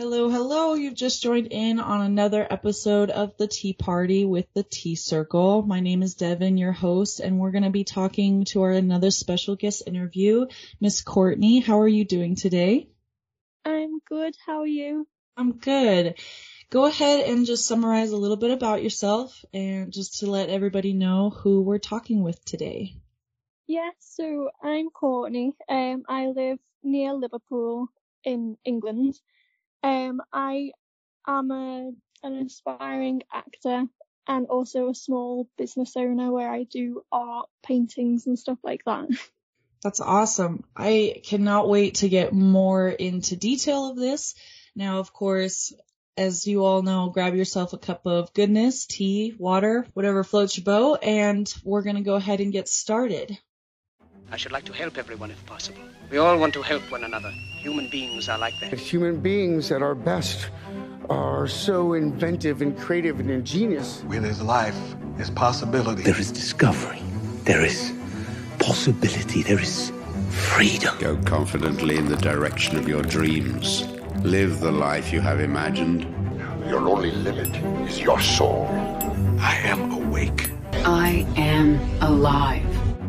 Hello, hello. You've just joined in on another episode of The Tea Party with the Tea Circle. My name is Devin, your host, and we're going to be talking to our another special guest interview, Miss Courtney. How are you doing today? I'm good. How are you? I'm good. Go ahead and just summarize a little bit about yourself and just to let everybody know who we're talking with today. Yeah, so I'm Courtney. I live near Liverpool in England. I am an aspiring actor and also a small business owner where I do art, paintings and stuff like that. That's awesome. I cannot wait to get more into detail of this. Now, of course, as you all know, grab yourself a cup of goodness, tea, water, whatever floats your boat, and we're going to go ahead and get started. I should like to help everyone if possible. We all want to help one another. Human beings are like that. Human beings at our best are so inventive and creative and ingenious. Where there's life, there's possibility. There is discovery. There is possibility. There is freedom. Go confidently in the direction of your dreams. Live the life you have imagined. Your only limit is your soul. I am awake. I am alive.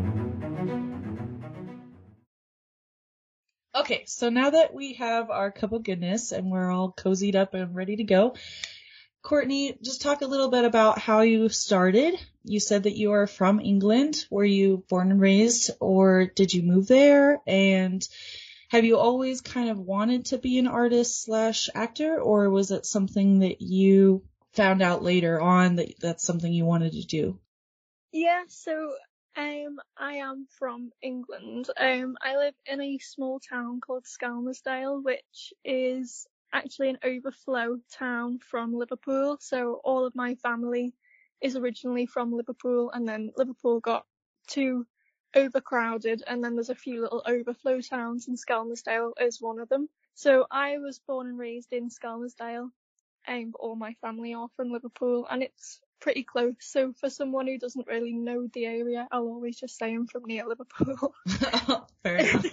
Okay, so now that we have our cup of goodness and we're all cozied up and ready to go, Courtney, just talk a little bit about how you started. You said that you are from England. Were you born and raised, or did you move there? And have you always kind of wanted to be an artist / actor, or was it something that you found out later on that that's something you wanted to do? Yeah, so I am from England. I live in a small town called Skelmersdale, which is actually an overflow town from Liverpool. So all of my family is originally from Liverpool, and then Liverpool got too overcrowded, and then there's a few little overflow towns, and Skelmersdale is one of them. So I was born and raised in Skelmersdale, but all my family are from Liverpool, and it's pretty close. So for someone who doesn't really know the area, I'll always just say I'm from near Liverpool. Fair enough.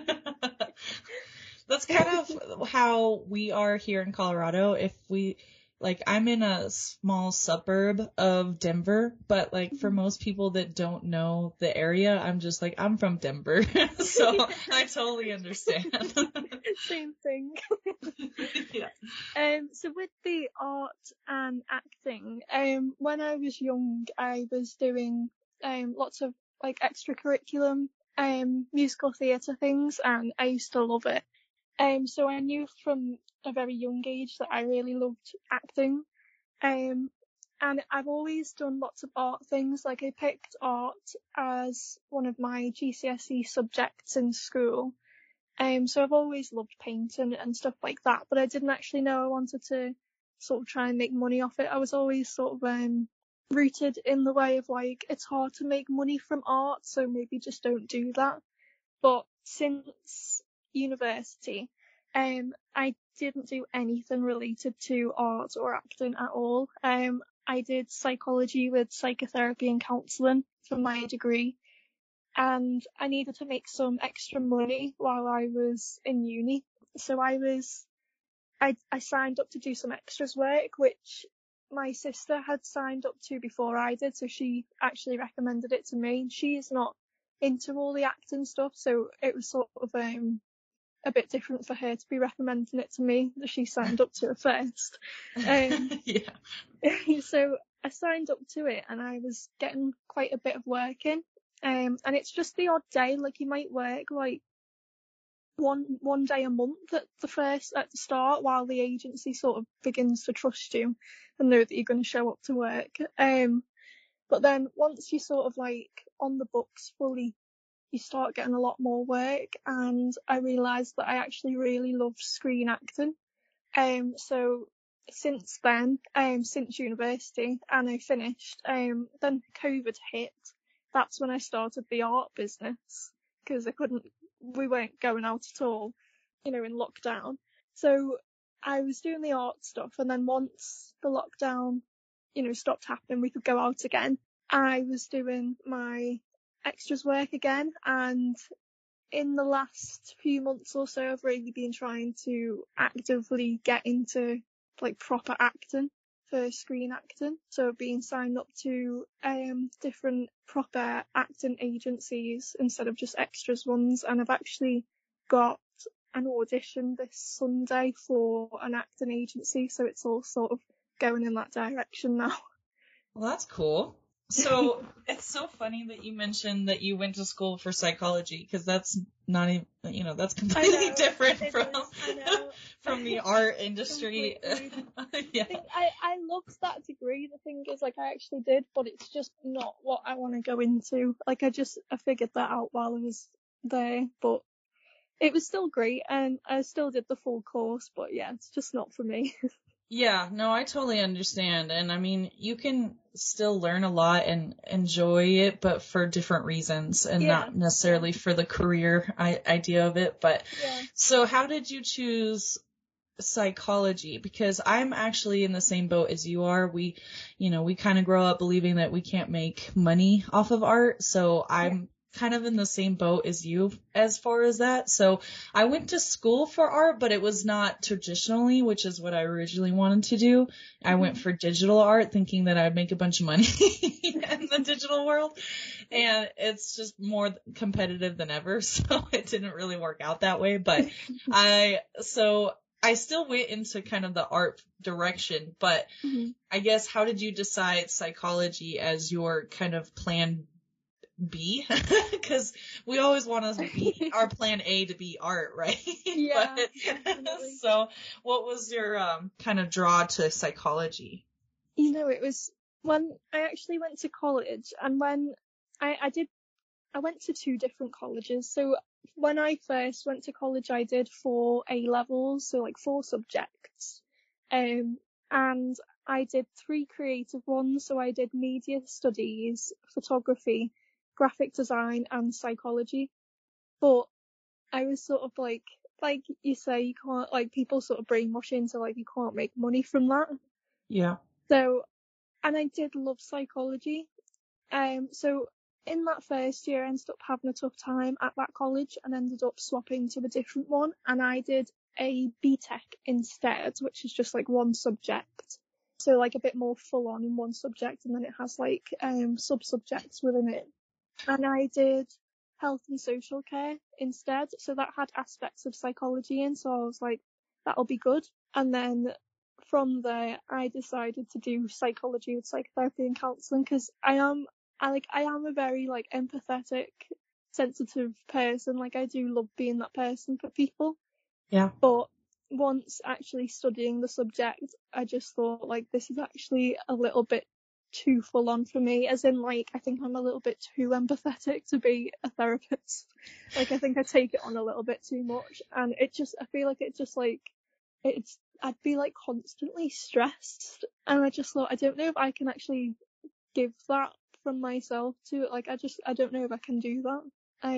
That's kind of how we are here in Colorado. I'm in a small suburb of Denver, but for most people that don't know the area, I'm just I'm from Denver. So I totally understand. Same thing. Yeah. So with the art and acting, when I was young, I was doing lots of extracurriculum musical theatre things, and I used to love it. So I knew from a very young age that I really loved acting. And I've always done lots of art things. I picked art as one of my GCSE subjects in school. So I've always loved painting and stuff like that, but I didn't actually know I wanted to sort of try and make money off it. I was always sort of rooted in the way of it's hard to make money from art, so maybe just don't do that. But since university, I didn't do anything related to art or acting at all. I did psychology with psychotherapy and counselling for my degree, and I needed to make some extra money while I was in uni. So I signed up to do some extras work, which my sister had signed up to before I did, so she actually recommended it to me. She's not into all the acting stuff, so it was sort of a bit different for her to be recommending it to me, that she signed up to it first. Yeah. So I signed up to it, and I was getting quite a bit of work in, and it's just the odd day. You might work one day a month at the start, while the agency sort of begins to trust you and know that you're going to show up to work. But then once you sort of on the books fully, you start getting a lot more work, and I realised that I actually really loved screen acting. So since then, since university, and I finished, then COVID hit. That's when I started the art business, because we weren't going out at all, in lockdown. So I was doing the art stuff, and then once the lockdown, stopped happening, we could go out again. I was doing my extras work again, and in the last few months or so, I've really been trying to actively get into like proper acting, for screen acting. So I've been signed up to different proper acting agencies instead of just extras ones, and I've actually got an audition this Sunday for an acting agency, so it's all sort of going in that direction now. Well, that's cool. So it's so funny that you mentioned that you went to school for psychology, because that's not even, that's completely different from the art industry. Yeah. I loved that degree. The thing is, like, I actually did, but it's just not what I want to go into. Like, I figured that out while I was there, but it was still great, and I still did the full course, but yeah, it's just not for me. Yeah, no, I totally understand. And I mean, you can still learn a lot and enjoy it, but for different reasons, and not necessarily for the career idea of it. But so how did you choose psychology? Because I'm actually in the same boat as you are. We kind of grow up believing that we can't make money off of art. So I'm kind of in the same boat as you as far as that. So I went to school for art, but it was not traditionally, which is what I originally wanted to do. I went for digital art thinking that I'd make a bunch of money in the digital world, and it's just more competitive than ever. So it didn't really work out that way, but I still went into kind of the art direction, but I guess, how did you decide psychology as your kind of plan B? Because we always want to be our plan A to be art, right? Yeah. So what was your kind of draw to psychology? It was when I actually went to college, and when I went to 2 different colleges. So when I first went to college, I did 4 A-levels, so like 4 subjects. And I did 3 creative ones. So I did media studies, photography, graphic design, and psychology. But I was sort of like you say, you can't, like, people sort of brainwash into, like, you can't make money from that. Yeah. So, and I did love psychology. So in that first year, I ended up having a tough time at that college and ended up swapping to a different one. And I did a BTEC instead, which is just like 1 subject. So like a bit more full on in 1 subject, and then it has like sub-subjects within it. And I did health and social care instead. So that had aspects of psychology in. So I was like, that'll be good. And then from there, I decided to do psychology with psychotherapy and counselling, because I am a very like empathetic, sensitive person. Like, I do love being that person for people. Yeah. But once actually studying the subject, I just thought, like, this is actually a little bit too full on for me, as in, like, I think I'm a little bit too empathetic to be a therapist. Like, I think I take it on a little bit too much, and I feel like I'd be like constantly stressed, and I just thought, I don't know if I can actually give that from myself to it. Like, I don't know if I can do that.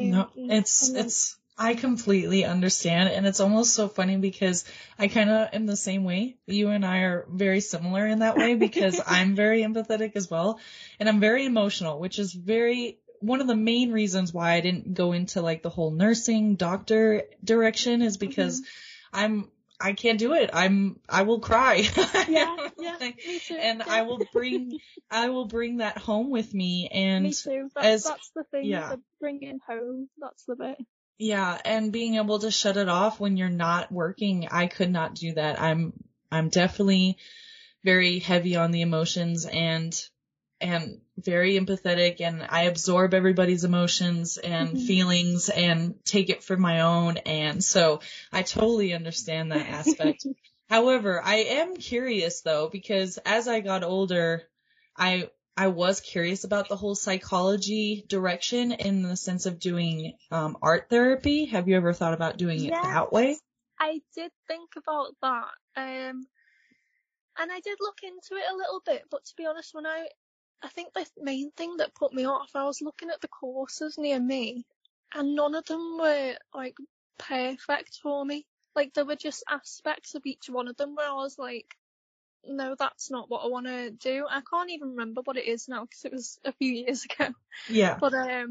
I completely understand, and it's almost so funny because I kind of am the same way. You and I are very similar in that way, because I'm very empathetic as well, and I'm very emotional, which is one of the main reasons why I didn't go into like the whole nursing doctor direction, is because I can't do it. I will cry. Yeah, me too. And I will bring that home with me. And me too. That's the thing. Yeah. The bringing home. That's the bit. Yeah, and being able to shut it off when you're not working, I could not do that. I'm definitely very heavy on the emotions and very empathetic, and I absorb everybody's emotions and feelings and take it for my own, and so I totally understand that aspect. However, I am curious though, because as I got older, I was curious about the whole psychology direction, in the sense of doing art therapy. Have you ever thought about doing it that way? I did think about that, and I did look into it a little bit, but to be honest, I think the main thing that put me off, I was looking at the courses near me, and none of them were like perfect for me. Like, there were just aspects of each one of them where I was like, no, that's not what I want to do. I can't even remember what it is now, because it was a few years ago. Yeah. But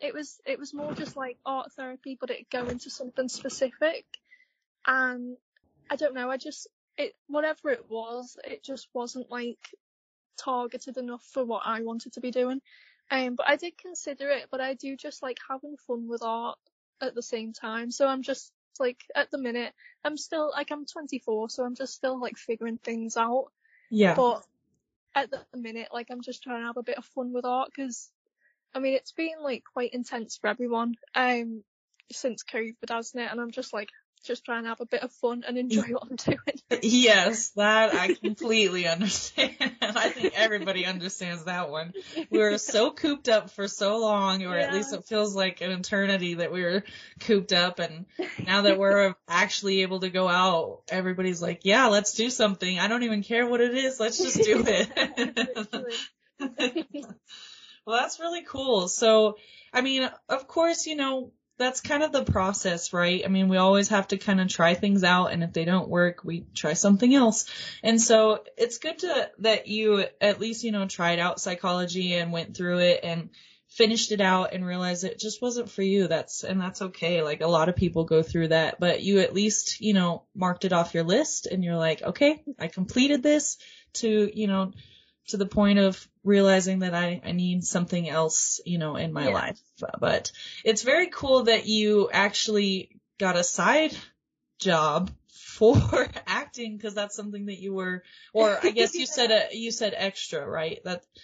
it was more just like art therapy, but it'd go into something specific. And I don't know, whatever it was, it just wasn't like targeted enough for what I wanted to be doing. But I did consider it, but I do just like having fun with art at the same time. So I'm just like, at the minute, I'm 24, so I'm just still like figuring things out. Yeah. But at the minute, like, I'm just trying to have a bit of fun with art, because I mean, it's been like quite intense for everyone since COVID, hasn't it? And I'm just like, just trying to have a bit of fun and enjoy what I'm doing. Yes, that I completely understand. I think everybody understands that one. We were so cooped up for so long, or at least it feels like an eternity that we were cooped up, and now that we're actually able to go out, everybody's like, yeah, let's do something. I don't even care what it is. Let's just do it. Well, that's really cool. So, I mean, of course, you know, that's kind of the process, right? I mean, we always have to kind of try things out, and if they don't work, we try something else. And so it's good that you at least, you know, tried out psychology and went through it and finished it out and realized it just wasn't for you. That's okay. Like, a lot of people go through that, but you at least, you know, marked it off your list, and you're like, okay, I completed this to the point of realizing that I need something else, you know, in my life. But it's very cool that you actually got a side job for acting, because that's something that you were, or I guess you said extra, right?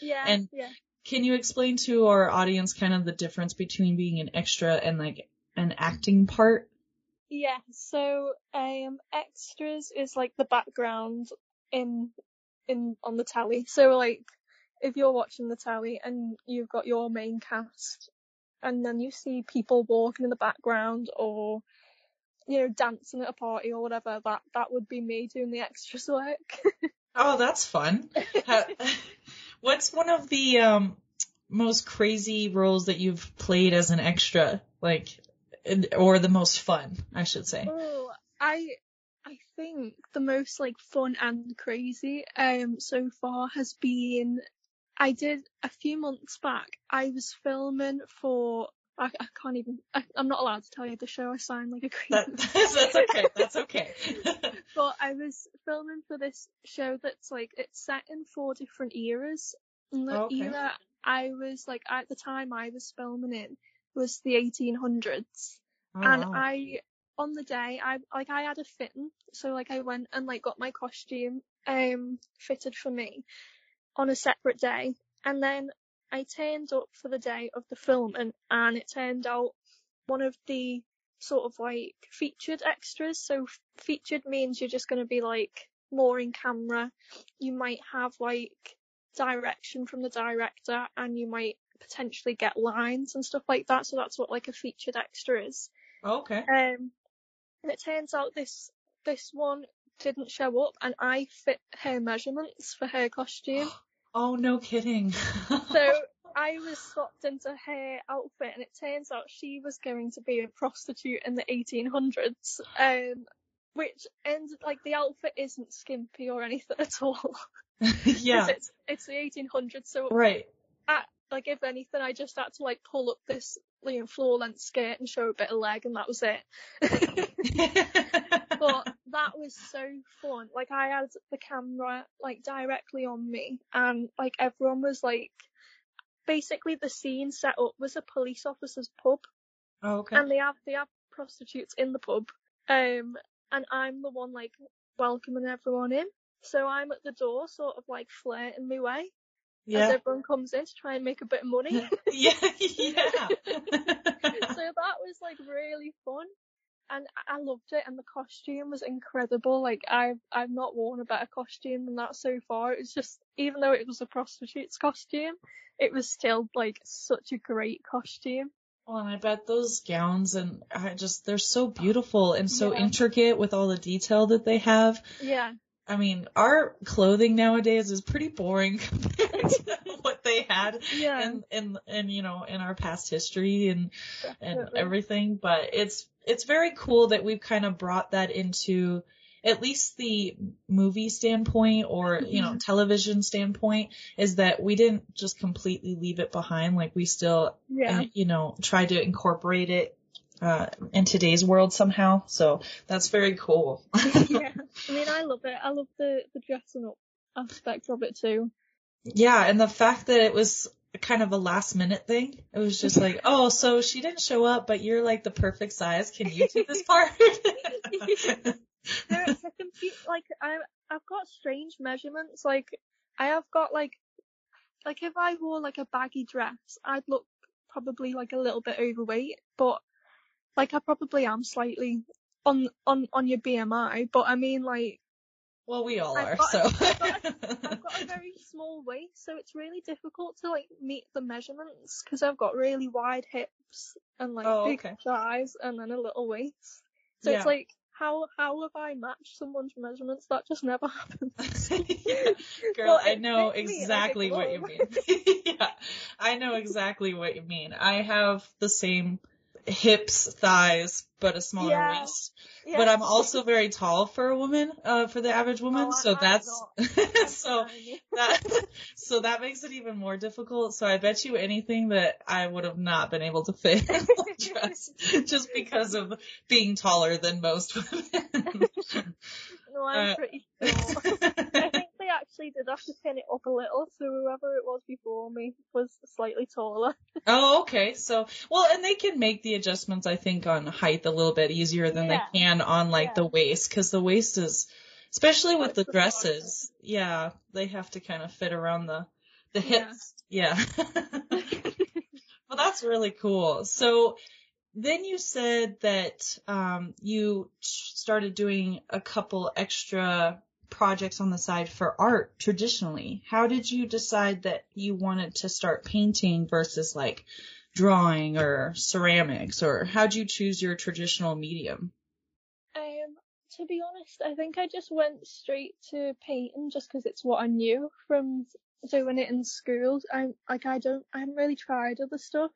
Can you explain to our audience kind of the difference between being an extra and like an acting part? Yeah, so extras is like the background on the telly. So like, if you're watching the telly and you've got your main cast, and then you see people walking in the background, or, you know, dancing at a party or whatever, that would be me doing the extras work. Oh, that's fun. What's one of the most crazy roles that you've played as an extra, like, or the most fun, I should say? Oh, I think the most like fun and crazy so far has been, I did a few months back, I was filming for, I'm not allowed to tell you the show, I sound like a creep. That's okay. But I was filming for this show that's like, it's set in 4 different eras. And the era I was like, at the time I was filming in was the 1800s. On the day, I had a fitting, so like I went and like got my costume fitted for me on a separate day, and then I turned up for the day of the filming, and it turned out one of the sort of like featured extras. So featured means you're just going to be like more in camera, you might have like direction from the director, and you might potentially get lines and stuff like that. So that's what like a featured extra is. Okay. And it turns out this one didn't show up, and I fit her measurements for her costume. Oh, no kidding. So I was swapped into her outfit, and it turns out she was going to be a prostitute in the 1800s, which ends like the outfit isn't skimpy or anything at all. Yeah. It's the 1800s, so right. Like, if anything, I just had to like pull up this, you know, floor length skirt and show a bit of leg, and that was it. But that was so fun. Like, I had the camera like directly on me, and like everyone was like, basically the scene set up was a police officer's pub. Oh, okay. And they have prostitutes in the pub, and I'm the one like welcoming everyone in. So I'm at the door, sort of like flirting my way. Yeah. As everyone comes in to try and make a bit of money. Yeah. So that was like really fun, and I loved it, and the costume was incredible. Like, I've not worn a better costume than that so far. It was just, even though it was a prostitute's costume, it was still like such a great costume. Well, and I bet those gowns, and they're so beautiful and so intricate with all the detail that they have. Yeah. I mean, our clothing nowadays is pretty boring compared to what they had in you know, in our past history and everything. But it's very cool that we've kind of brought that into at least the movie standpoint or, you know, television standpoint is that we didn't just completely leave it behind. Like we still, you know, try to incorporate it in today's world somehow. So that's very cool. Yeah. I mean, I love it. I love the dressing up aspect of it too. Yeah. And the fact that it was kind of a last minute thing. It was just like, oh, so she didn't show up, but you're like the perfect size. Can you do this part? No, it's a like I've got strange measurements. Like I have got like if I wore like a baggy dress, I'd look probably like a little bit overweight, but like I probably am slightly on your BMI. But I mean, like, well, we all are. I've got a very small waist, so it's really difficult to like meet the measurements because I've got really wide hips and like big thighs and then a little waist. So it's like, how have I matched someone's measurements? That just never happens. Girl, I know exactly what you mean. Yeah, I know exactly what you mean. I have the same hips, thighs, but a smaller waist. Yeah. But I'm also very tall for a woman, for the average woman. So that makes it even more difficult. So I bet you anything that I would have not been able to fit in a dress just because of being taller than most women. No, I'm pretty sure. I think they actually did have to pin it up a little, so whoever it was before me was slightly taller. Oh, okay. So, well, and they can make the adjustments, I think, on height a little bit easier than they can on, like, the waist, because the waist is, especially with the dresses, they have to kind of fit around the hips. Yeah. Well, that's really cool. So, then you said that you started doing a couple extra projects on the side for art traditionally. How did you decide that you wanted to start painting versus like drawing or ceramics, or how'd you choose your traditional medium? To be honest, I think I just went straight to painting just because it's what I knew from doing it in school. I haven't really tried other stuff.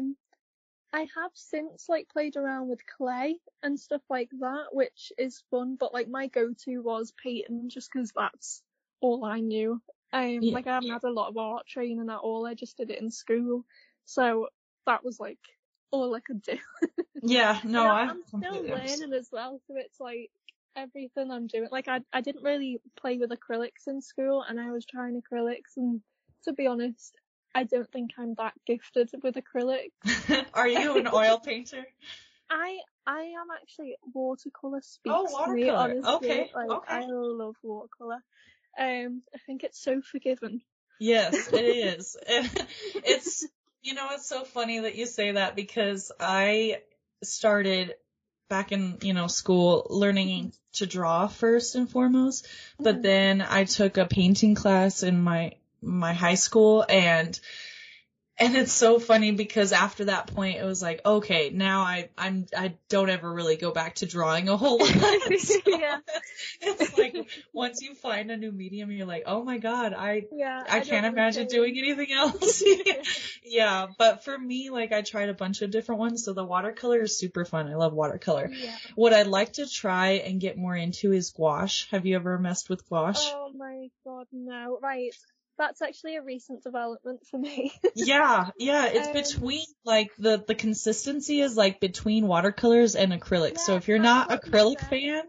I have since like played around with clay and stuff like that, which is fun, but like my go-to was painting just because that's all I knew. Like I haven't had a lot of art training at all. I just did it in school, so that was like all I could do. Yeah, no, I'm still learning as well, so it's like everything I'm doing. Like I didn't really play with acrylics in school, and I was trying acrylics, and to be honest, I don't think I'm that gifted with acrylic. Are you an oil painter? I am actually. Watercolor speaks watercolor. to me, honestly. Okay. I love watercolor. I think it's so forgiving. Yes, it is. It's, you know, it's so funny that you say that because I started back in, you know, school learning to draw first and foremost, but then I took a painting class in my high school, and it's so funny because after that point it was like, okay, now I don't ever really go back to drawing a whole lot. So it's like once you find a new medium, you're like, oh my god, I can't imagine doing anything else. Yeah, but for me, like I tried a bunch of different ones, so the watercolor is super fun. I love watercolor. Yeah. What I'd like to try and get more into is gouache. Have you ever messed with gouache? Oh my god, no. Right. That's actually a recent development for me. Yeah, it's between, like, the consistency is, like, between watercolors and acrylics. So if you're not acrylic fan,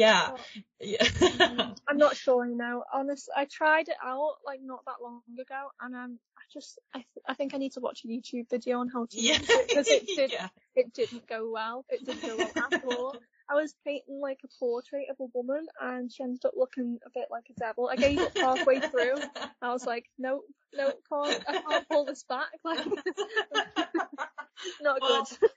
I'm not sure now. Honestly, I tried it out, like, not that long ago, and I think I need to watch a YouTube video on how to use it, because it didn't go well. It didn't go well at all. I was painting like a portrait of a woman, and she ended up looking a bit like a devil. I gave up halfway through. I was like, nope, I can't pull this back. Like, not good.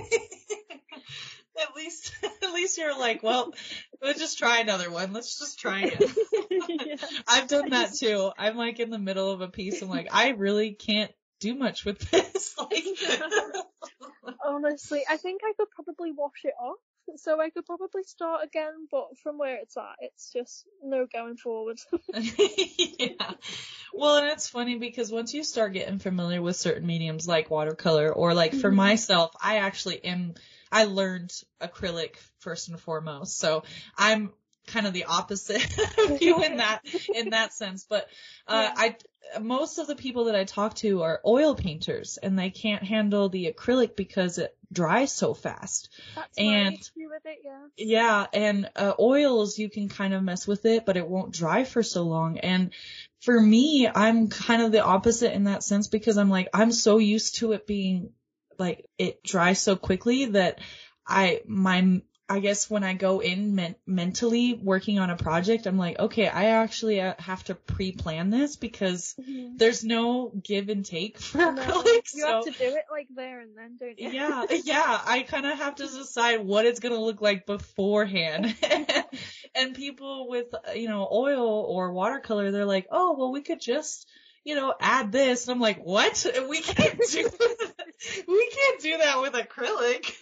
At least you're like, well, let's just try another one. Let's just try it. I've done that too. I'm like in the middle of a piece. I'm like, I really can't do much with this. Like, honestly, I think I could probably wash it off. So I could probably start again, but from where it's at, it's just no going forward. Yeah. Well, and it's funny because once you start getting familiar with certain mediums like watercolor, or like for myself, I learned acrylic first and foremost. So I'm kind of the opposite of you in that sense. But most of the people that I talk to are oil painters, and they can't handle the acrylic because it dries so fast. That's my issue with it, yeah. Yeah, and oils, you can kind of mess with it, but it won't dry for so long. And for me, I'm kind of the opposite in that sense, because I'm like, I'm so used to it being like, it dries so quickly that I guess when I go in mentally working on a project, I'm like, okay, I actually have to pre-plan this, because there's no give and take for acrylic. You have to do it like there and then, don't you? Yeah. I kind of have to decide what it's going to look like beforehand. And people with, oil or watercolor, they're like, oh, well, we could just, add this. And I'm like, what? We can't do that with acrylic.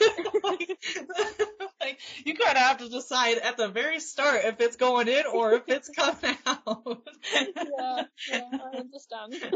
like, you kind of have to decide at the very start if it's going in or if it's coming out. yeah, I understand.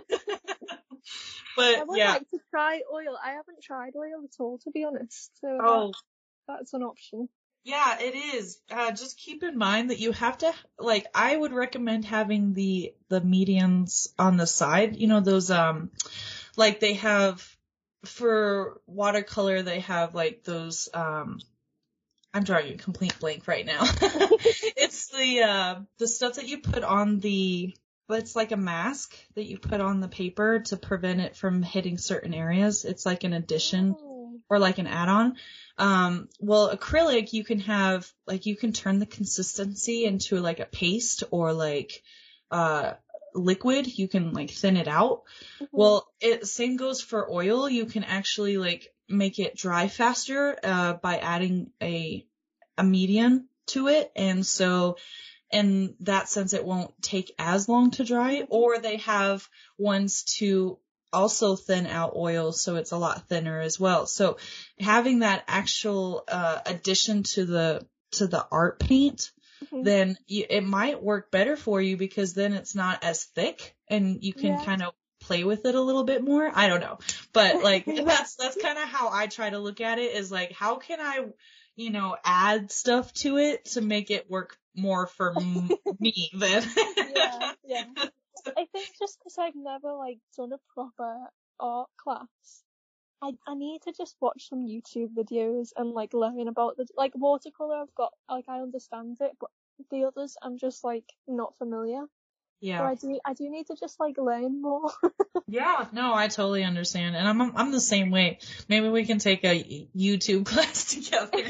But I would like to try oil. I haven't tried oil at all, to be honest. So that's an option. Yeah, it is. Just keep in mind that you have to, like, I would recommend having the mediums on the side. Those, like they have, for watercolor, they have like those, I'm drawing a complete blank right now. It's the stuff that you put on it's like a mask that you put on the paper to prevent it from hitting certain areas. It's like an addition or like an add-on. Well, acrylic, you can have, like, you can turn the consistency into like a paste or like, liquid. You can like thin it out. Well, same goes for oil. You can actually like make it dry faster, by adding a medium to it. And so, in that sense, it won't take as long to dry. Or they have ones to also thin out oil, so it's a lot thinner as well. So having that actual addition to the art paint, then it might work better for you, because then it's not as thick and you can kind of play with it a little bit more. I don't know, but like that's kind of how I try to look at it, is like, how can I add stuff to it to make it work more for me then. yeah. I think just because I've never like done a proper art class, I need to just watch some YouTube videos and like learn about the like watercolor. I've got like, I understand it, but the others I'm just like not familiar. Yeah. So I do need to just like learn more. Yeah, no, I totally understand, and I'm the same way. Maybe we can take a YouTube class together.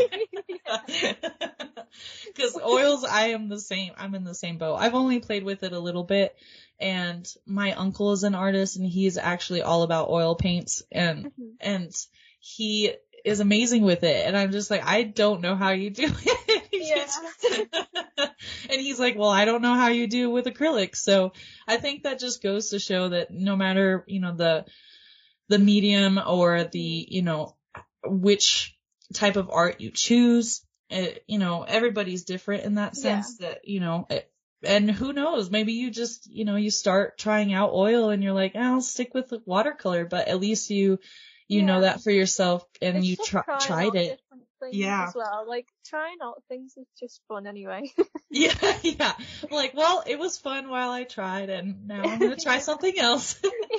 Because oils, I'm in the same boat. I've only played with it a little bit, and my uncle is an artist, and he's actually all about oil paints, and he is amazing with it, and I'm just like, I don't know how you do it. And he's like, well, I don't know how you do with acrylic. So I think that just goes to show that no matter, the medium or the, which type of art you choose, everybody's different in that sense that, and who knows, maybe you just, you start trying out oil and you're like, I'll stick with the watercolor, but at least you know that for yourself, and it's you tried it. As well. Like, trying out things is just fun anyway. Yeah. Like, well, it was fun while I tried, and now I'm going to try something else.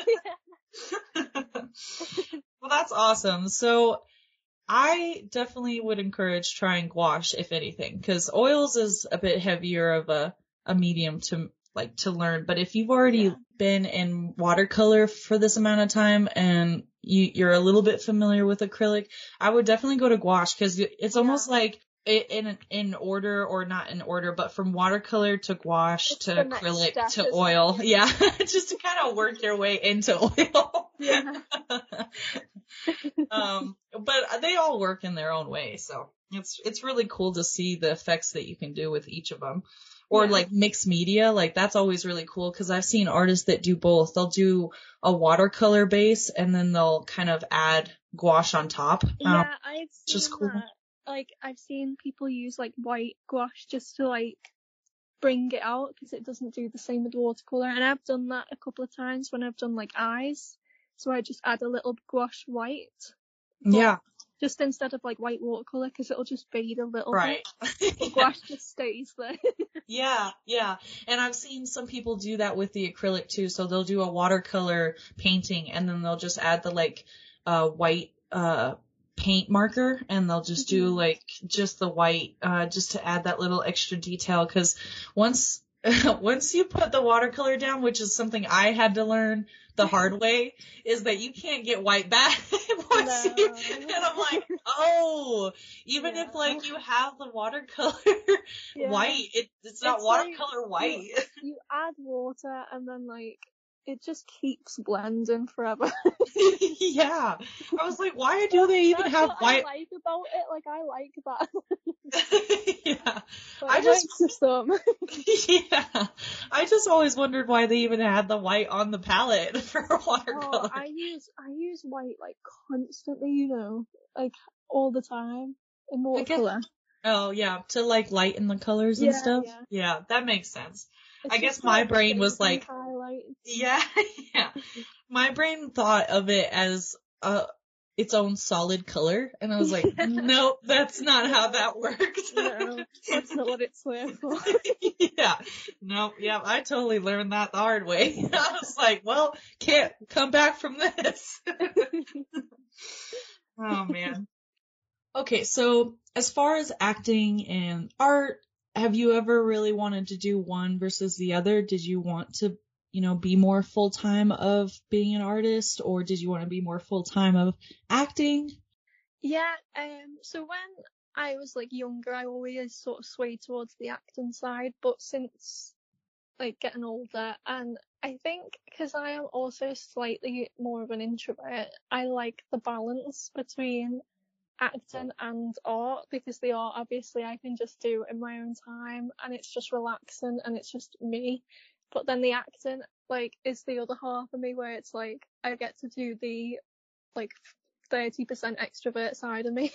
Well, that's awesome. So I definitely would encourage trying gouache, if anything, because oils is a bit heavier of a medium to learn. But if you've already been in watercolor for this amount of time and you're a little bit familiar with acrylic, I would definitely go to gouache, because it's almost like in order, or not in order, but from watercolor to gouache to acrylic to oil. Yeah. Just to kind of work your way into oil. Yeah. But they all work in their own way. So it's really cool to see the effects that you can do with each of them. Or like mixed media, like that's always really cool, because I've seen artists that do both. They'll do a watercolor base and then they'll kind of add gouache on top. Yeah, I've seen just cool. that. Like, I've seen people use like white gouache just to like bring it out, because it doesn't do the same with watercolor. And I've done that a couple of times when I've done like eyes. So I just add a little gouache white. Yeah. just instead of like white watercolor, because it'll just fade a little Right. bit. The gouache just stays there. Yeah, yeah. And I've seen some people do that with the acrylic too. So they'll do a watercolor painting and then they'll just add the like white paint marker, and they'll just do like just the white just to add that little extra detail, because once you put the watercolor down, which is something I had to learn the hard way, is that you can't get white back once you, and I'm like, oh, even if like you have the watercolor white, it's not watercolor like, white. You add water and then like it just keeps blending forever. Yeah. I was like, why do they even have white? I like about it, like I like that. Yeah. But I just yeah. I just always wondered why they even had the white on the palette for watercolor. Oh, I use white like constantly, you know, like all the time in watercolor. Oh yeah, to like lighten the colors and stuff. Yeah, that makes sense. I guess my brain was like, yeah. My brain thought of it as its own solid color, and I was like, nope, that's not how that works. No, that's not what it's there for. Yeah, nope, yeah, I totally learned that the hard way. I was like, well, can't come back from this. Oh man. Okay, so as far as acting and art, have you ever really wanted to do one versus the other? Did you want to, be more full-time of being an artist, or did you want to be more full-time of acting? Yeah, so when I was like younger, I always sort of swayed towards the acting side, but since like getting older, and I think because I am also slightly more of an introvert, I like the balance between acting and art, because the art obviously I can just do in my own time and it's just relaxing and it's just me, but then the acting like is the other half of me, where it's like I get to do the like 30% extrovert side of me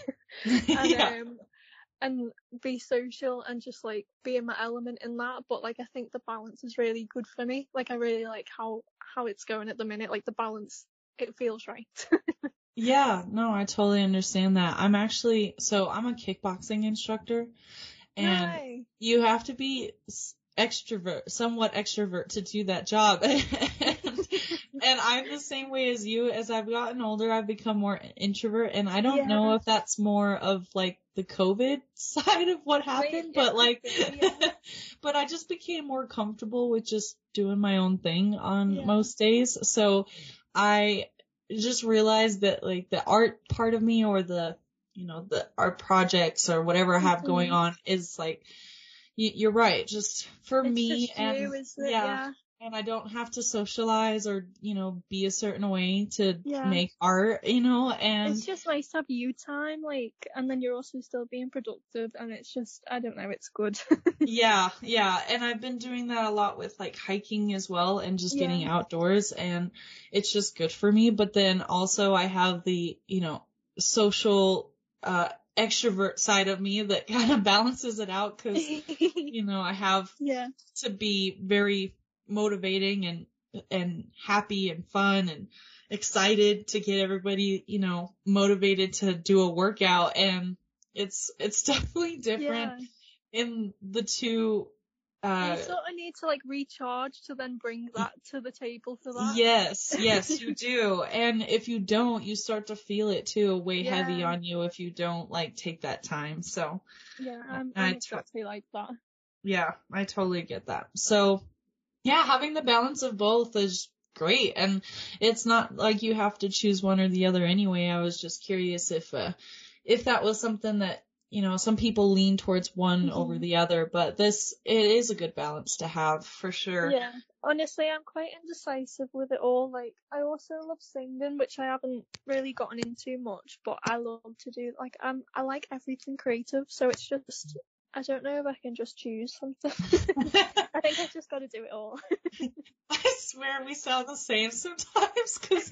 and be social and just like be in my element in that. But like I think the balance is really good for me. Like I really like how it's going at the minute, like the balance, it feels right. Yeah, no, I totally understand that. I'm a kickboxing instructor, and you have to be somewhat extrovert to do that job. And I'm the same way as you. As I've gotten older, I've become more introvert, and I don't know if that's more of like the COVID side of what happened, but like, but I just became more comfortable with just doing my own thing on most days. So I just realized that like the art part of me, or the art projects or whatever I have going on, is like, you're right, just for it's me, just and you, isn't it? Yeah. And I don't have to socialize or be a certain way to make art, and it's just nice to have you time, like, and then you're also still being productive, and it's just, I don't know, it's good. Yeah, and I've been doing that a lot with like hiking as well, and just getting outdoors, and it's just good for me. But then also I have the social extrovert side of me that kind of balances it out, because I have to be very motivating and happy and fun and excited to get everybody motivated to do a workout, and it's definitely different in the two. You sort of need to like recharge to then bring that to the table for that. Yes, you do. And if you don't, you start to feel it too, weigh heavy on you if you don't like take that time. So I'm exactly like that. Yeah, I totally get that. So yeah, having the balance of both is great, and it's not like you have to choose one or the other anyway. I was just curious if that was something that some people lean towards one over the other, but it is a good balance to have for sure. Yeah, honestly, I'm quite indecisive with it all. Like, I also love singing, which I haven't really gotten into much, but I love to do. Like, I like everything creative, so it's just, I don't know if I can just choose something. I think I've just got to do it all. I swear we sound the same sometimes, because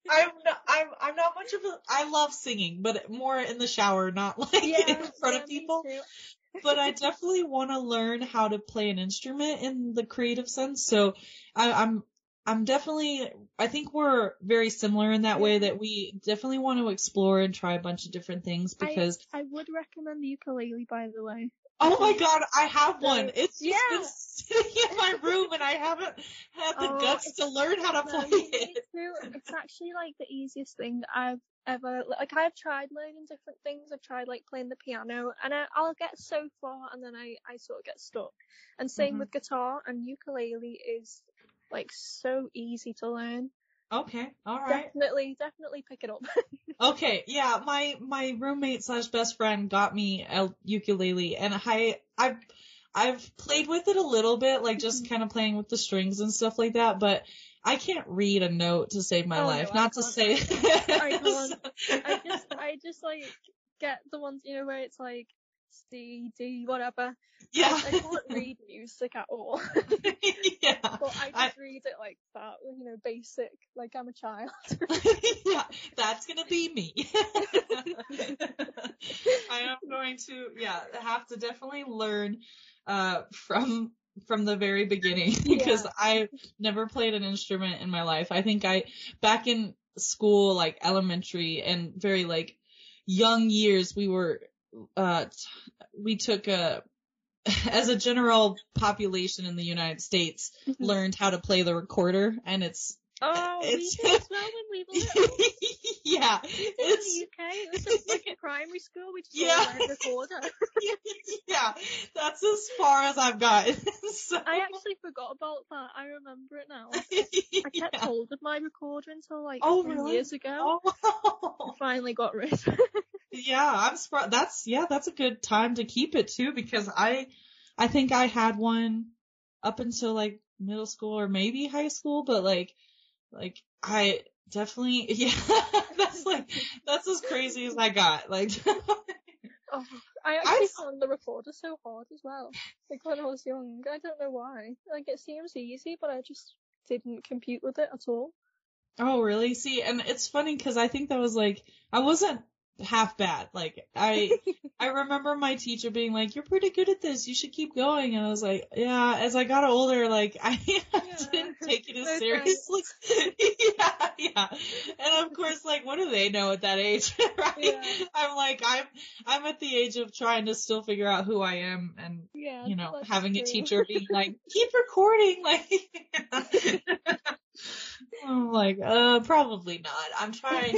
I'm not much of I love singing, but more in the shower, not like in front of people. But I definitely want to learn how to play an instrument in the creative sense. So I I think we're very similar in that way, that we definitely want to explore and try a bunch of different things because I would recommend the ukulele, by the way. oh my god, I have one. It's just yeah. been sitting in my room and I haven't had the guts to learn how to play it. It's actually like the easiest thing I've ever, like, I've tried learning different things. I've tried like playing the piano, and I'll get so far and then I sort of get stuck. And same with guitar, and ukulele is like so easy to learn. Okay, all right. Definitely pick it up. Okay, yeah, my roommate / best friend got me a ukulele, and I've played with it a little bit, like just kind of playing with the strings and stuff like that, but I can't read a note to save my life. No, Not to say I can't. I just like get the ones, you know, where it's like C, D, whatever. Yeah. I can't read music at all. Yeah. But I just read it like that, you know, basic, like I'm a child. Yeah, that's gonna be me. I am going to, have to definitely learn from the very beginning because I never played an instrument in my life. I think back in school, like elementary and very like young years, we took as a general population in the United States, learned how to play the recorder, and it's we did as well when we were little. Yeah. It's in the UK. It was like in primary school. We just learned recorder. Yeah, that's as far as I've gotten. So. I actually forgot about that. I remember it now. I kept hold of my recorder until like 3 years ago. Oh, wow. I finally got rid. Yeah, I'm surprised. That's a good time to keep it too, because I think I had one up until like middle school or maybe high school, but like I definitely, that's as crazy as I got. Like, I actually found the recorder so hard as well. Like when I was young, I don't know why. Like it seems easy, but I just didn't compute with it at all. Oh, really? See, and it's funny because I think that was like, I wasn't half bad. Like I remember my teacher being like, "You're pretty good at this. You should keep going." And I was like, "Yeah." As I got older, like I didn't take it as seriously. Yeah. And of course, like, what do they know at that age, right? Yeah. I'm like, I'm at the age of trying to still figure out who I am, and you know, having a teacher being like, "Keep recording," like. I'm like, probably not. I'm trying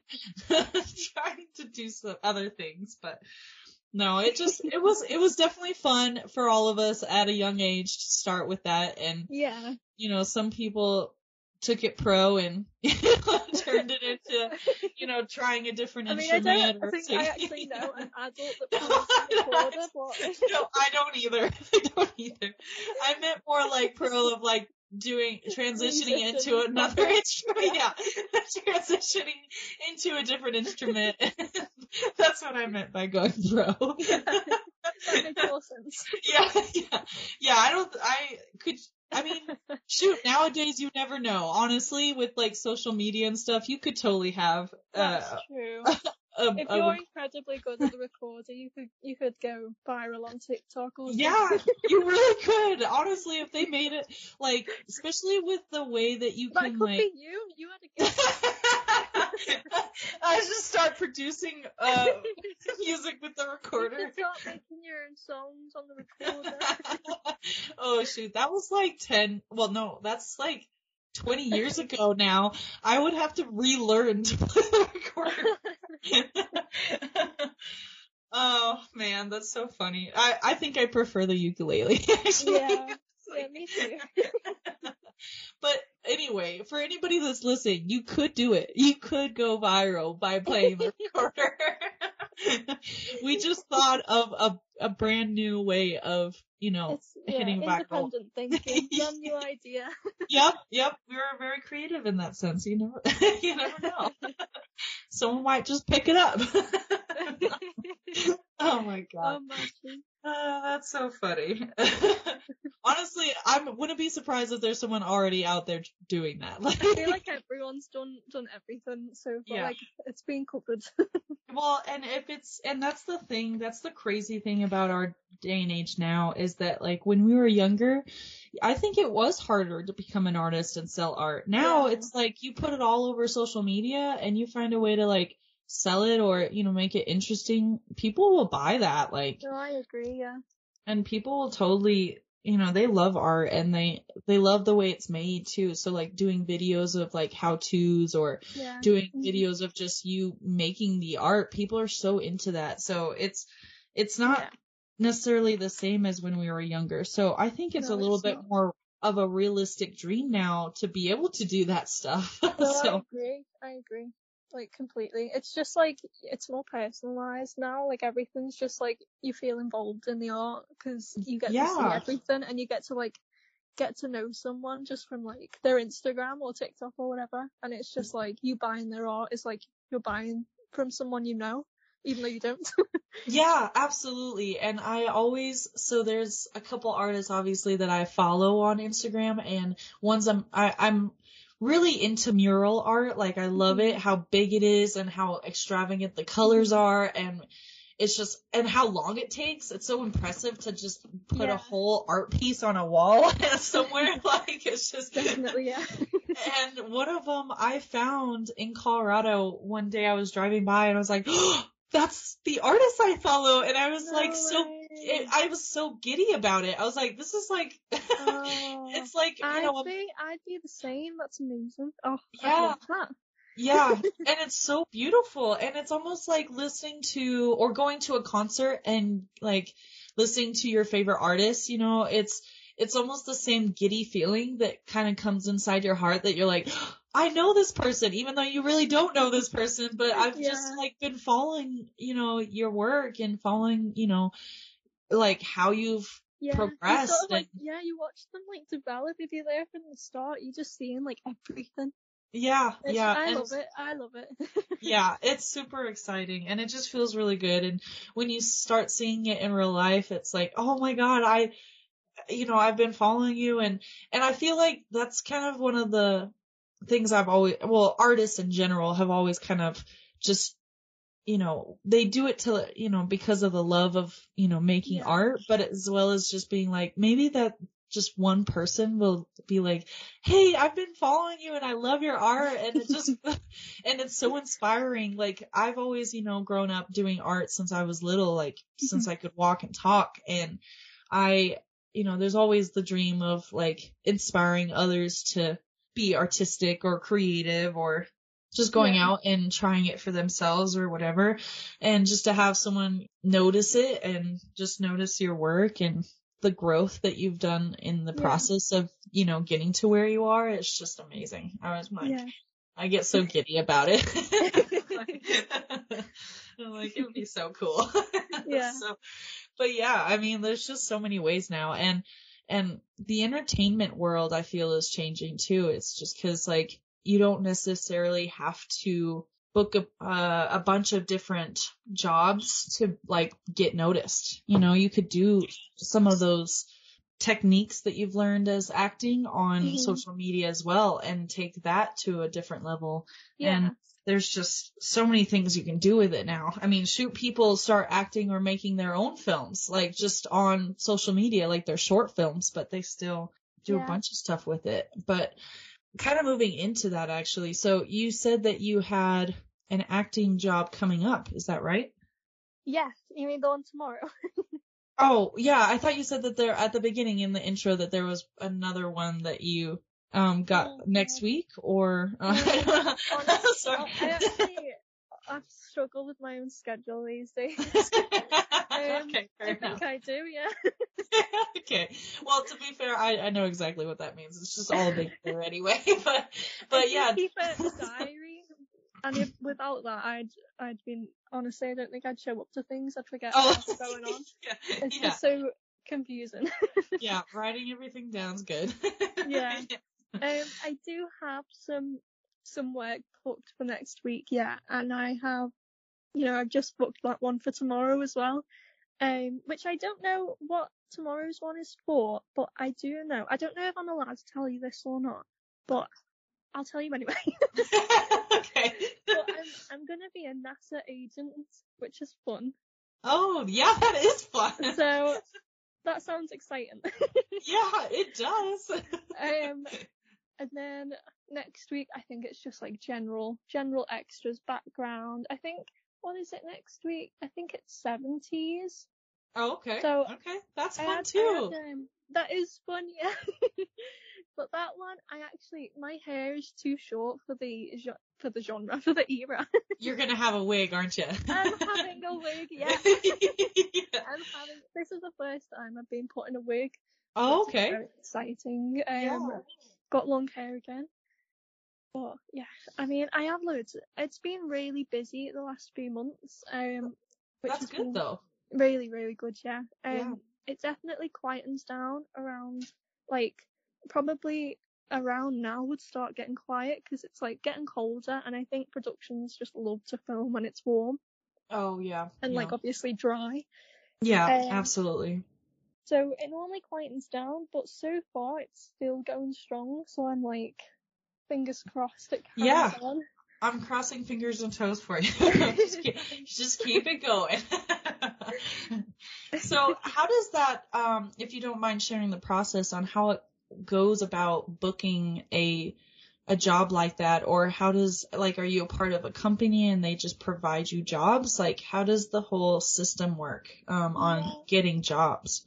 to do some other things, but no, it was definitely fun for all of us at a young age to start with that. And, you know, some people took it pro and turned it into, you know, trying a different instrument. I think I actually know an adult that plays recorder, but... No, I don't either. I meant more like pro of like, transitioning into another instrument. Yeah. Transitioning into a different instrument. That's what I meant by going pro. That makes more sense. Yeah, I mean, shoot, nowadays you never know. Honestly, with like social media and stuff, you could totally have, That's true. If you're incredibly good at the recorder, you could go viral on TikTok or something. Yeah, you really could. Honestly, if they made it, like, especially with the way that you can, that could be you. You had a guess. I just start producing music with the recorder. You could start making your own songs on the recorder. Oh shoot, that was like 20 years ago now. I would have to relearn to play the recorder. Oh man, that's so funny. I think I prefer the ukulele, actually. Yeah, me too. But anyway, for anybody that's listening, you could do it. You could go viral by playing the recorder. We just thought of a brand new way of, you know, hitting viral. Independent thinking, brand new idea. Yep. We were very creative in that sense. You never know. Someone might just pick it up. Oh my god. That's so funny. Honestly, I wouldn't be surprised if there's someone already out there doing that. I feel like everyone's done everything so far. Like it's been covered. Well, and that's the crazy thing about our day and age now is that like when we were younger, I think it was harder to become an artist and sell art. Now it's like you put it all over social media and you find a way to like sell it or, you know, make it interesting. People will buy that, like. No, I agree, yeah. And people will totally, you know, they love art and they love the way it's made too. So like doing videos of like how-tos or doing videos of just you making the art, people are so into that. So it's not necessarily the same as when we were younger. So I think it's a little bit more of a realistic dream now to be able to do that stuff. No, I agree. Like, completely. It's just, like, it's more personalised now. Like, everything's just, like, you feel involved in the art because you get to see everything and you get to, like, get to know someone just from, like, their Instagram or TikTok or whatever. And it's just, like, you buying their art is, like, you're buying from someone you know, even though you don't. Yeah, absolutely. And so there's a couple artists, obviously, that I follow on Instagram, and ones I'm really into mural art. Like, I love it, how big it is and how extravagant the colors are, and it's just, and how long it takes. It's so impressive to just put a whole art piece on a wall somewhere. Like, it's just definitely, yeah. And one of them I found in Colorado one day. I was driving by and I was like, oh, that's the artist I follow. And I was I was so giddy about it. I was like, this is like, it's like, you know, I'd be the same. That's amazing. Oh, yeah. I love that. Yeah, and it's so beautiful, and it's almost like listening to or going to a concert and like listening to your favorite artist, you know, it's almost the same giddy feeling that kind of comes inside your heart that you're like, oh, I know this person, even though you really don't know this person, but I've just like been following, you know, your work and following, you know, like how you've progressed. You sort of, like, you watch them like develop. If you're there from the start, you're just seeing like everything. Yeah. I love it. Yeah, it's super exciting and it just feels really good. And when you start seeing it in real life, it's like, oh my God, I've been following you, and I feel like that's kind of one of the things artists in general have always kind of just, you know, they do it to, you know, because of the love of, you know, making art, but as well as just being like, maybe that just one person will be like, hey, I've been following you and I love your art, and it just, and it's so inspiring. Like, I've always, you know, grown up doing art since I was little, like since I could walk and talk, and you know, there's always the dream of like inspiring others to be artistic or creative or just going out and trying it for themselves or whatever. And just to have someone notice it and just notice your work and the growth that you've done in the process of, you know, getting to where you are, it's just amazing. I get so giddy about it. I'm like, it would be so cool. Yeah. But yeah, I mean, there's just so many ways now, and the entertainment world, I feel, is changing too. It's just 'cause like you don't necessarily have to book a bunch of different jobs to like get noticed. You know, you could do some of those techniques that you've learned as acting on social media as well and take that to a different level. Yeah. And there's just so many things you can do with it now. I mean, people start acting or making their own films, like just on social media, like they're short films, but they still do a bunch of stuff with it. But kind of moving into that, actually. So you said that you had an acting job coming up. Is that right? Yes. You mean the one tomorrow? Oh, yeah. I thought you said that there at the beginning in the intro that there was another one that you got next week, or sorry. I've struggled with my own schedule these days. Okay, fair enough. I do, yeah. Okay. Well, to be fair, I know exactly what that means. It's just all a big blur anyway. But yeah. Keep a diary, and without that, I'd been, honestly, I don't think I'd show up to things. I'd forget what's going on. It's just so confusing. Yeah, writing everything down's good. Yeah. I do have some work booked for next week, and I have, you know, I've just booked that one for tomorrow as well, which I don't know what tomorrow's one is for, but I do know. I don't know if I'm allowed to tell you this or not, but I'll tell you anyway. Okay. But I'm gonna be a NASA agent, which is fun. Oh, yeah, that is fun. So that sounds exciting. Yeah, it does. And then next week, I think it's just like general extras, background. I think, what is it next week? I think it's 70s. Oh, okay. So okay, that's I fun had, too. that is fun, yeah. But that one, my hair is too short for the genre, for the era. You're gonna have a wig, aren't you? I'm having a wig, yeah. Yeah. This is the first time I've been put in a wig. Oh, Which is okay. very exciting. Yeah. Got long hair again. But yeah, I mean, I have loads. It's been really busy the last few months. Which That's has good been though. really, really good, yeah. Yeah. It definitely quietens down around, like, probably around now would start getting quiet because it's like getting colder, and I think productions just love to film when it's warm Oh, yeah. and like obviously dry. Yeah, absolutely. So it normally quietens down, but so far it's still going strong. So I'm like, fingers crossed it carries on. I'm crossing fingers and toes for you. just keep it going. So how does that, if you don't mind sharing the process on how it goes about booking a job like that, or how does, like, are you a part of a company and they just provide you jobs? Like, how does the whole system work, on getting jobs?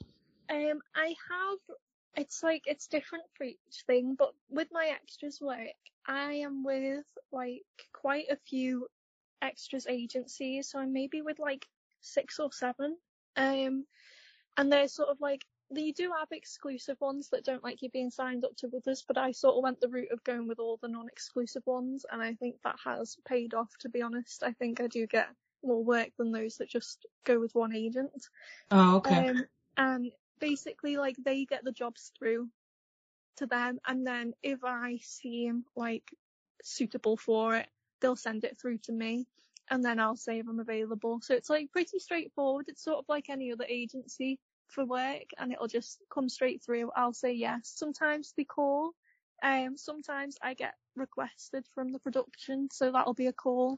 It's different for each thing, but with my extras work, I am with like quite a few extras agencies, so I'm maybe with like 6 or 7. And they're sort of like, you do have exclusive ones that don't like you being signed up to others, but I sort of went the route of going with all the non-exclusive ones, and I think that has paid off, to be honest. I think I do get more work than those that just go with one agent. Oh, okay. And basically, like, they get the jobs through to them, and then if I seem like suitable for it, they'll send it through to me, and then I'll say if I'm available. So it's like pretty straightforward. It's sort of like any other agency for work, and it'll just come straight through. I'll say yes. Sometimes they call. Sometimes I get requested from the production, so that'll be a call.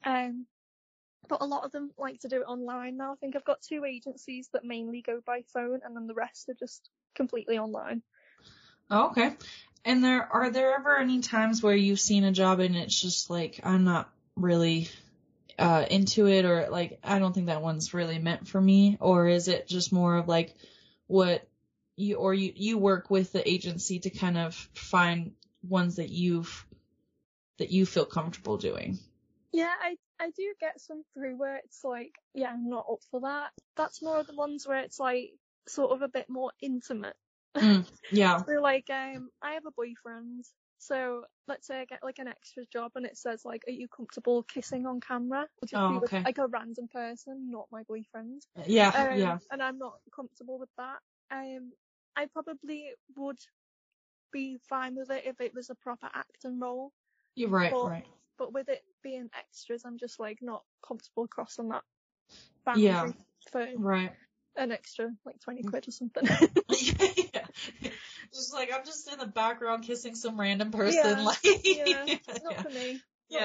But a lot of them like to do it online now. I think I've got 2 agencies that mainly go by phone, and then the rest are just completely online. Oh, okay. And are there ever any times where you've seen a job and it's just like, I'm not really into it, or like, I don't think that one's really meant for me? Or is it just more of like what you work with the agency to kind of find ones that you feel comfortable doing? Yeah, I do get some through where it's like, yeah, I'm not up for that. That's more of the ones where it's like sort of a bit more intimate. Yeah. So like, I have a boyfriend, so let's say I get like an extra job and it says like, are you comfortable kissing on camera? Or just be with like a random person, not my boyfriend. Yeah. And I'm not comfortable with that. I probably would be fine with it if it was a proper acting role. You're right. But with it being extras, I'm just like not comfortable crossing that boundary for an extra like 20 quid or something. Yeah. Just like, I'm just in the background kissing some random person. Not for me.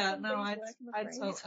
I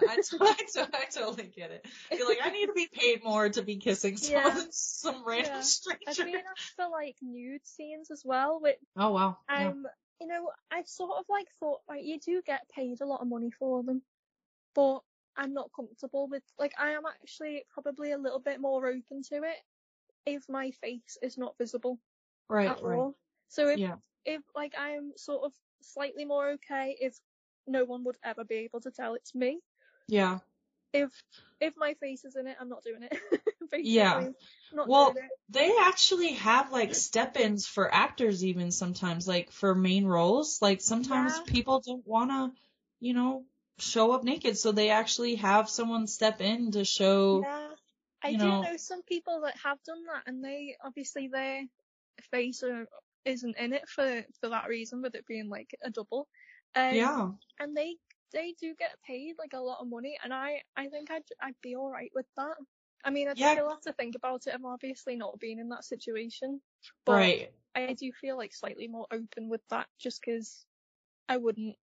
totally get it. You're like, I need to be paid more to be kissing some random stranger. I've been asked for like nude scenes as well. Which, oh wow. You know, I've sort of like thought, like, you do get paid a lot of money for them, but I'm not comfortable with, like, I am actually probably a little bit more open to it if my face is not visible at all. So if like, I'm sort of slightly more okay if no one would ever be able to tell it's me. Yeah. If my face is in it, I'm not doing it. Yeah. Well, they actually have like step-ins for actors even sometimes, like for main roles. Like sometimes people don't want to, you know, show up naked, so they actually have someone step in to show. Yeah. I do know some people that have done that, and they obviously their face isn't in it for that reason, with it being like a double. And they do get paid like a lot of money, and I think I'd be all right with that. I mean, I'd still have to think about it. I've obviously not been in that situation, but I do feel like slightly more open with that, just because I wouldn't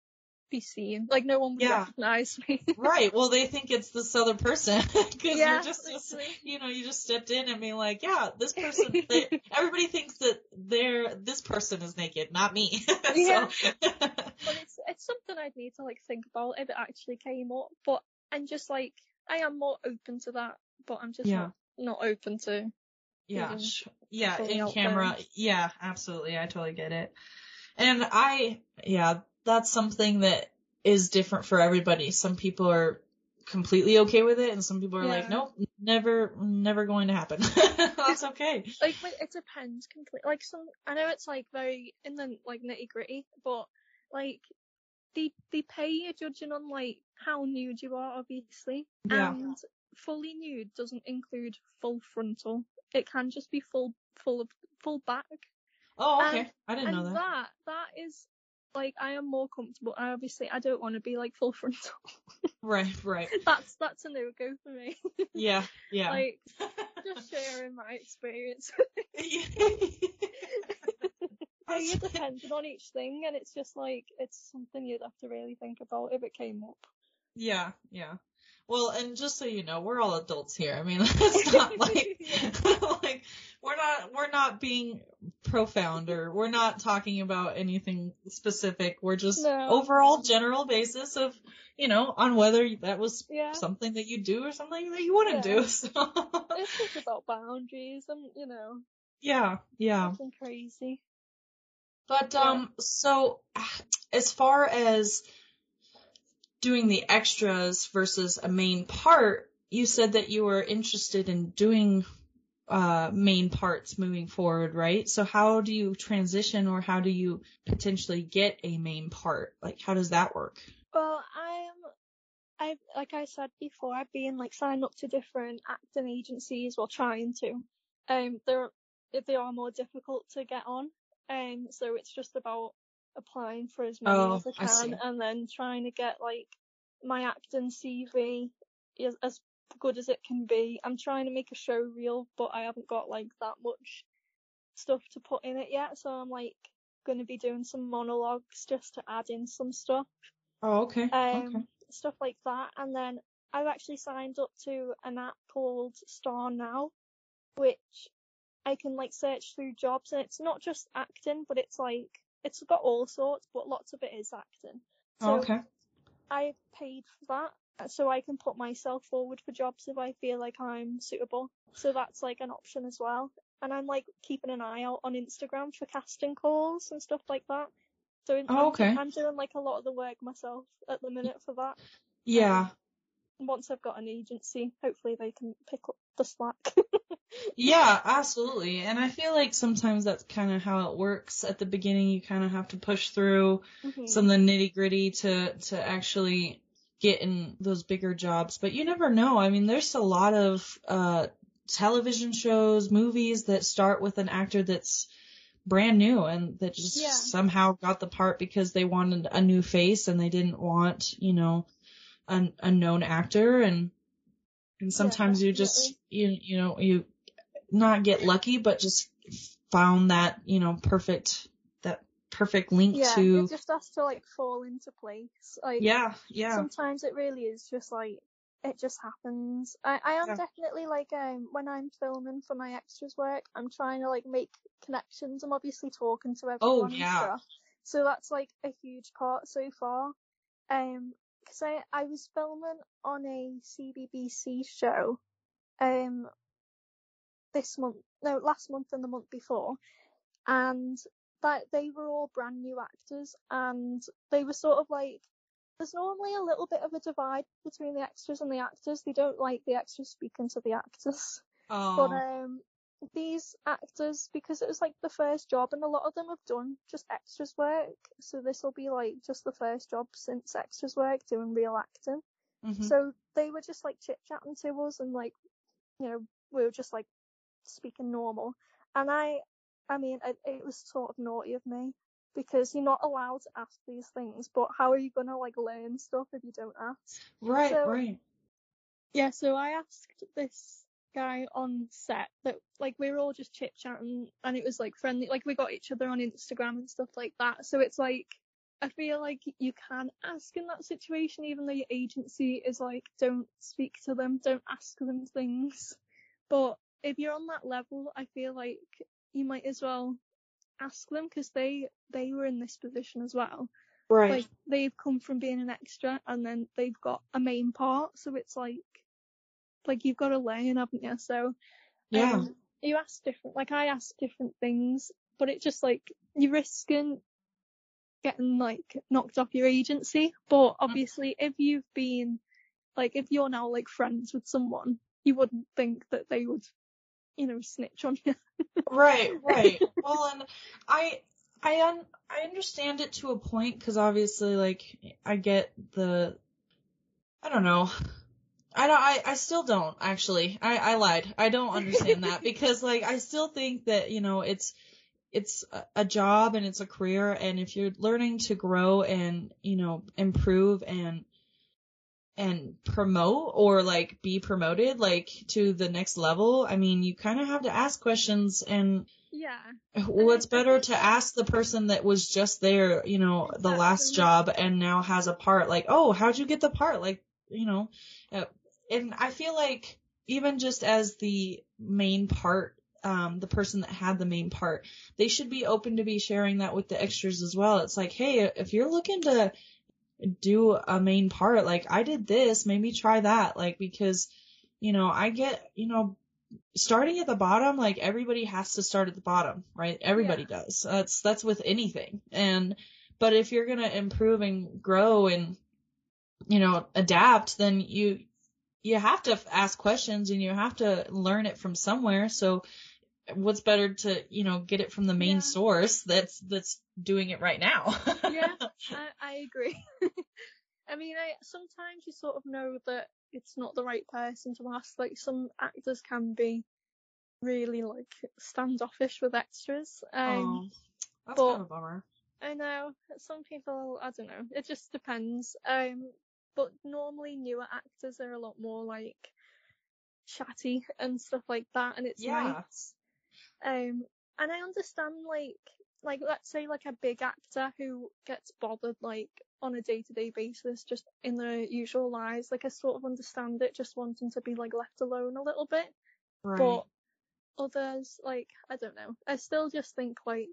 be seen. Like, no one would recognize me. Right. Well, they think it's this other person because Yeah, you're just, you just stepped in and being like, yeah, this person, everybody thinks that this person is naked, not me. Yeah. But it's something I'd need to, like, think about if it actually came up. But I'm just, like, I am more open to that, but I'm just not open to. Yeah. Yeah, in camera. There. Yeah, absolutely. I totally get it. And that's something that is different for everybody. Some people are completely okay with it, and some people are like, nope, never going to happen. That's okay. Like, it depends completely. Like, I know it's, like, very in the, like, nitty gritty, but, like, they pay you judging on, like, how nude you are, obviously. Yeah. And fully nude doesn't include full frontal. It can just be full back. Oh, okay. I didn't know that. And that is, like, I am more comfortable. I don't want to be, like, full frontal. Right. That's a no-go for me. Yeah. Like, just sharing my experience. You're dependent on each thing, and it's just, like, it's something you'd have to really think about if it came up. Yeah. Well, and just so you know, we're all adults here. I mean, it's not like, like we're not being profound, or we're not talking about anything specific. We're just overall general basis of, on whether that was something that you do or something that you wouldn't do. So it's just about boundaries and, Yeah. nothing crazy. But so as far as doing the extras versus a main part, you said that you were interested in doing main parts moving forward, right? So how do you transition, or how do you potentially get a main part? Like, how does that work? Well, I've like I said before, I've been, like, signed up to different acting agencies, or trying to. They are more difficult to get on. So it's just about applying for as many as I can, and then trying to get, like, my acting CV as good as it can be. I'm trying to make a show reel, but I haven't got, like, that much stuff to put in it yet, so I'm, like, going to be doing some monologues just to add in some stuff. Oh, okay. Stuff like that. And then I've actually signed up to an app called Star Now, which I can, like, search through jobs, and it's not just acting, but it's, like, it's got all sorts, but lots of it is acting. So I paid for that, so I can put myself forward for jobs if I feel like I'm suitable. So that's, like, an option as well. And I'm, like, keeping an eye out on Instagram for casting calls and stuff like that. So I'm doing, like, a lot of the work myself at the minute for that. Yeah. Once I've got an agency, hopefully they can pick up the slack. Yeah, absolutely. And I feel like sometimes that's kind of how it works. At the beginning, you kind of have to push through some of the nitty gritty to actually get in those bigger jobs. But you never know. I mean, there's a lot of television shows, movies that start with an actor that's brand new and that just somehow got the part because they wanted a new face and they didn't want, a known actor. And sometimes you just, you not get lucky, but just found that, perfect link to. It just has to, like, fall into place. Like, sometimes it really is just, like, it just happens. I am definitely, like, when I'm filming for my extras work, I'm trying to, like, make connections. I'm obviously talking to everyone and stuff. So that's, like, a huge part so far. Because I was filming on a CBBC show last month and the month before, and that they were all brand new actors, and they were sort of like, there's normally a little bit of a divide between the extras and the actors. They don't like the extras speaking to the actors. But these actors, because it was, like, the first job, and a lot of them have done just extras work, so this will be, like, just the first job since extras work doing real acting. So they were just, like, chit-chatting to us, and, like, we were just, like, speaking normal. And I mean, it was sort of naughty of me, because you're not allowed to ask these things, but how are you going to, like, learn stuff if you don't ask? Right. Yeah, so I asked this guy on set that, like, we were all just chit-chatting, and it was, like, friendly, like, we got each other on Instagram and stuff like that, so it's, like, I feel like you can ask in that situation, even though your agency is like, don't speak to them, don't ask them things. But if you're on that level, I feel like you might as well ask them, because they were in this position as well. Right. Like, they've come from being an extra and then they've got a main part, so it's like you've got to learn, haven't you? So Yeah. you ask different, like I ask different things, but it's just like you're risking getting like knocked off your agency. But obviously if you've been like, if you're now like friends with someone, you wouldn't think that they would, you know, snitch on you. Right. Well, and I understand it to a point, because obviously, like, I get I don't know. I still don't, actually. I lied. I don't understand that, because, like, I still think that, you know, it's a job and it's a career, and if you're learning to grow and, you know, improve and promote, or like be promoted like to the next level, I mean, you kind of have to ask questions. And yeah, what's better to ask the person that was just there, you know, the last job and now has a part, like, oh, how'd you get the part, like, you know. And I feel like even just as the main part, the person that had the main part, they should be open to be sharing that with the extras as well. It's like, hey, if you're looking to do a main part, like, I did this, maybe try that, like, because, you know, I get, you know, starting at the bottom, like, everybody has to start at the bottom, right? Everybody does. That's with anything. But if you're gonna improve and grow and, you know, adapt, then you have to ask questions and you have to learn it from somewhere. So what's better to, you know, get it from the main source that's doing it right now. Yeah, I agree. I mean, sometimes you sort of know that it's not the right person to ask. Like, some actors can be really, like, standoffish with extras. That's kind of a bummer. I know, some people, I don't know, it just depends. But normally newer actors are a lot more, like, chatty and stuff like that, and it's nice. And I understand, like let's say like a big actor who gets bothered like on a day-to-day basis just in their usual lives, like I sort of understand it, just wanting to be like left alone a little bit. Right. But others, like, I don't know, I still just think, like,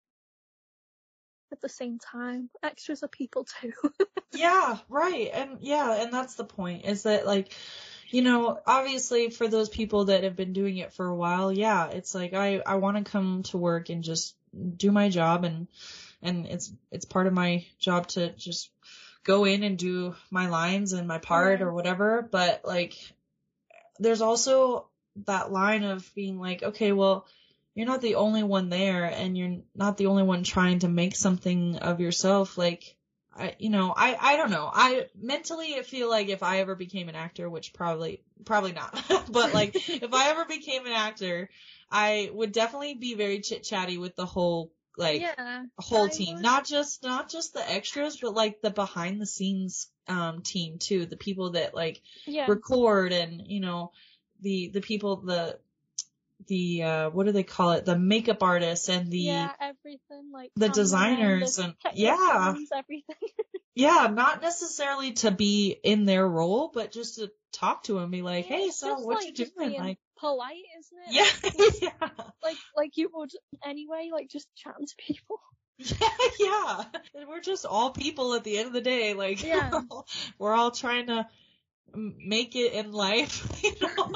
at the same time, extras are people too. Yeah, right. And that's the point, is that, like, you know, obviously for those people that have been doing it for a while, yeah, it's like I want to come to work and just do my job, and it's part of my job to just go in and do my lines and my part or whatever. But like, there's also that line of being like, okay, well, you're not the only one there, and you're not the only one trying to make something of yourself. Like, I don't know. I mentally feel like if I ever became an actor, which probably not, but like if I ever became an actor, I would definitely be very chit chatty with the whole, like, whole team, not just the extras, but like the behind the scenes team too, the people that like record, and you know, the people, the what do they call it? The makeup artists and the everything, like the designers and everything. Yeah, not necessarily to be in their role, but just to talk to them, be like, hey, so what you doing? Like, polite, isn't it? Yeah. Like you would anyway, like just chatting to people. Yeah. We're just all people at the end of the day. Like, we're all trying to make it in life. You know?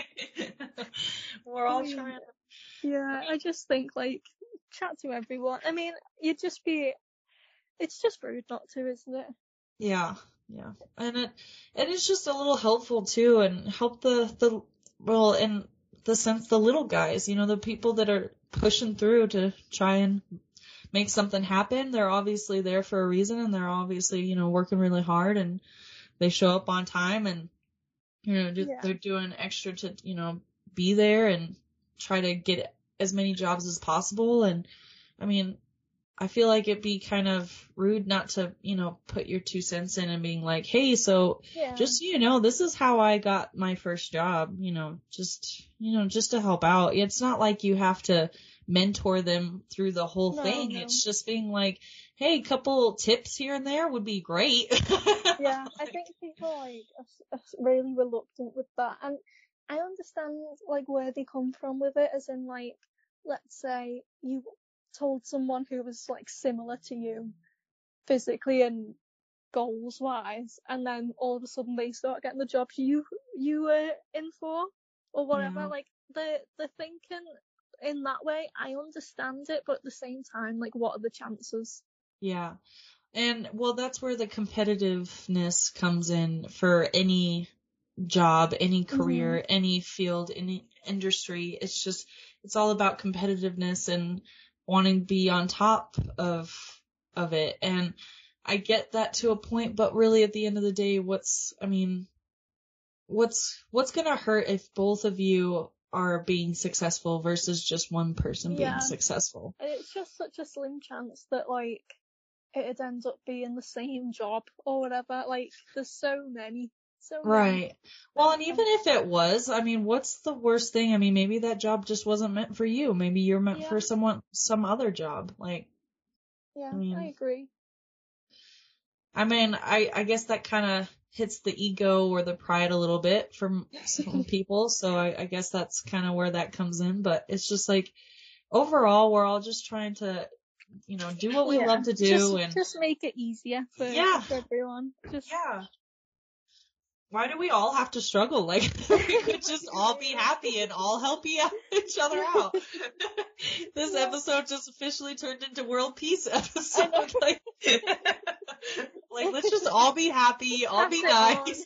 We're all trying to. Yeah, I just think, like, chat to everyone. I mean, it's just rude not to, isn't it? Yeah. And it's just a little helpful too, and help the in the sense, the little guys, you know, the people that are pushing through to try and make something happen. They're obviously there for a reason, and they're obviously, you know, working really hard, and they show up on time, and, you know, they're doing extra to, you know, be there and try to get as many jobs as possible. And I mean, I feel like it'd be kind of rude not to, you know, put your 2 cents in and being like, hey, so just so you know, this is how I got my first job, you know, just to help out. It's not like you have to mentor them through the whole thing. No. It's just being like, hey, couple tips here and there would be great. Yeah, I think people like are really reluctant with that, and I understand like where they come from with it, as in like, let's say you told someone who was like similar to you physically and goals wise, and then all of a sudden they start getting the jobs you were in for or whatever. Yeah. Like the thinking in that way, I understand it, but at the same time, like, what are the chances? Yeah. And well, that's where the competitiveness comes in for any job, any career, any field, any industry. It's all about competitiveness and wanting to be on top of it. And I get that to a point, but really at the end of the day, what's gonna hurt if both of you are being successful versus just one person being successful? And it's just such a slim chance that like it'd end up being the same job or whatever. Like, there's so many. Right. Well, and even if it was, what's the worst thing? Maybe that job just wasn't meant for you. Maybe you're meant for some other job. Like, yeah, I agree. I guess that kind of hits the ego or the pride a little bit from some people. So I guess that's kind of where that comes in. But it's just like, overall, we're all just trying to, do what we love to do, and just make it easier for everyone. Why do we all have to struggle? Like, we could just all be happy and all help each other out. This episode just officially turned into world peace episode. Like, let's just all be happy, all be nice.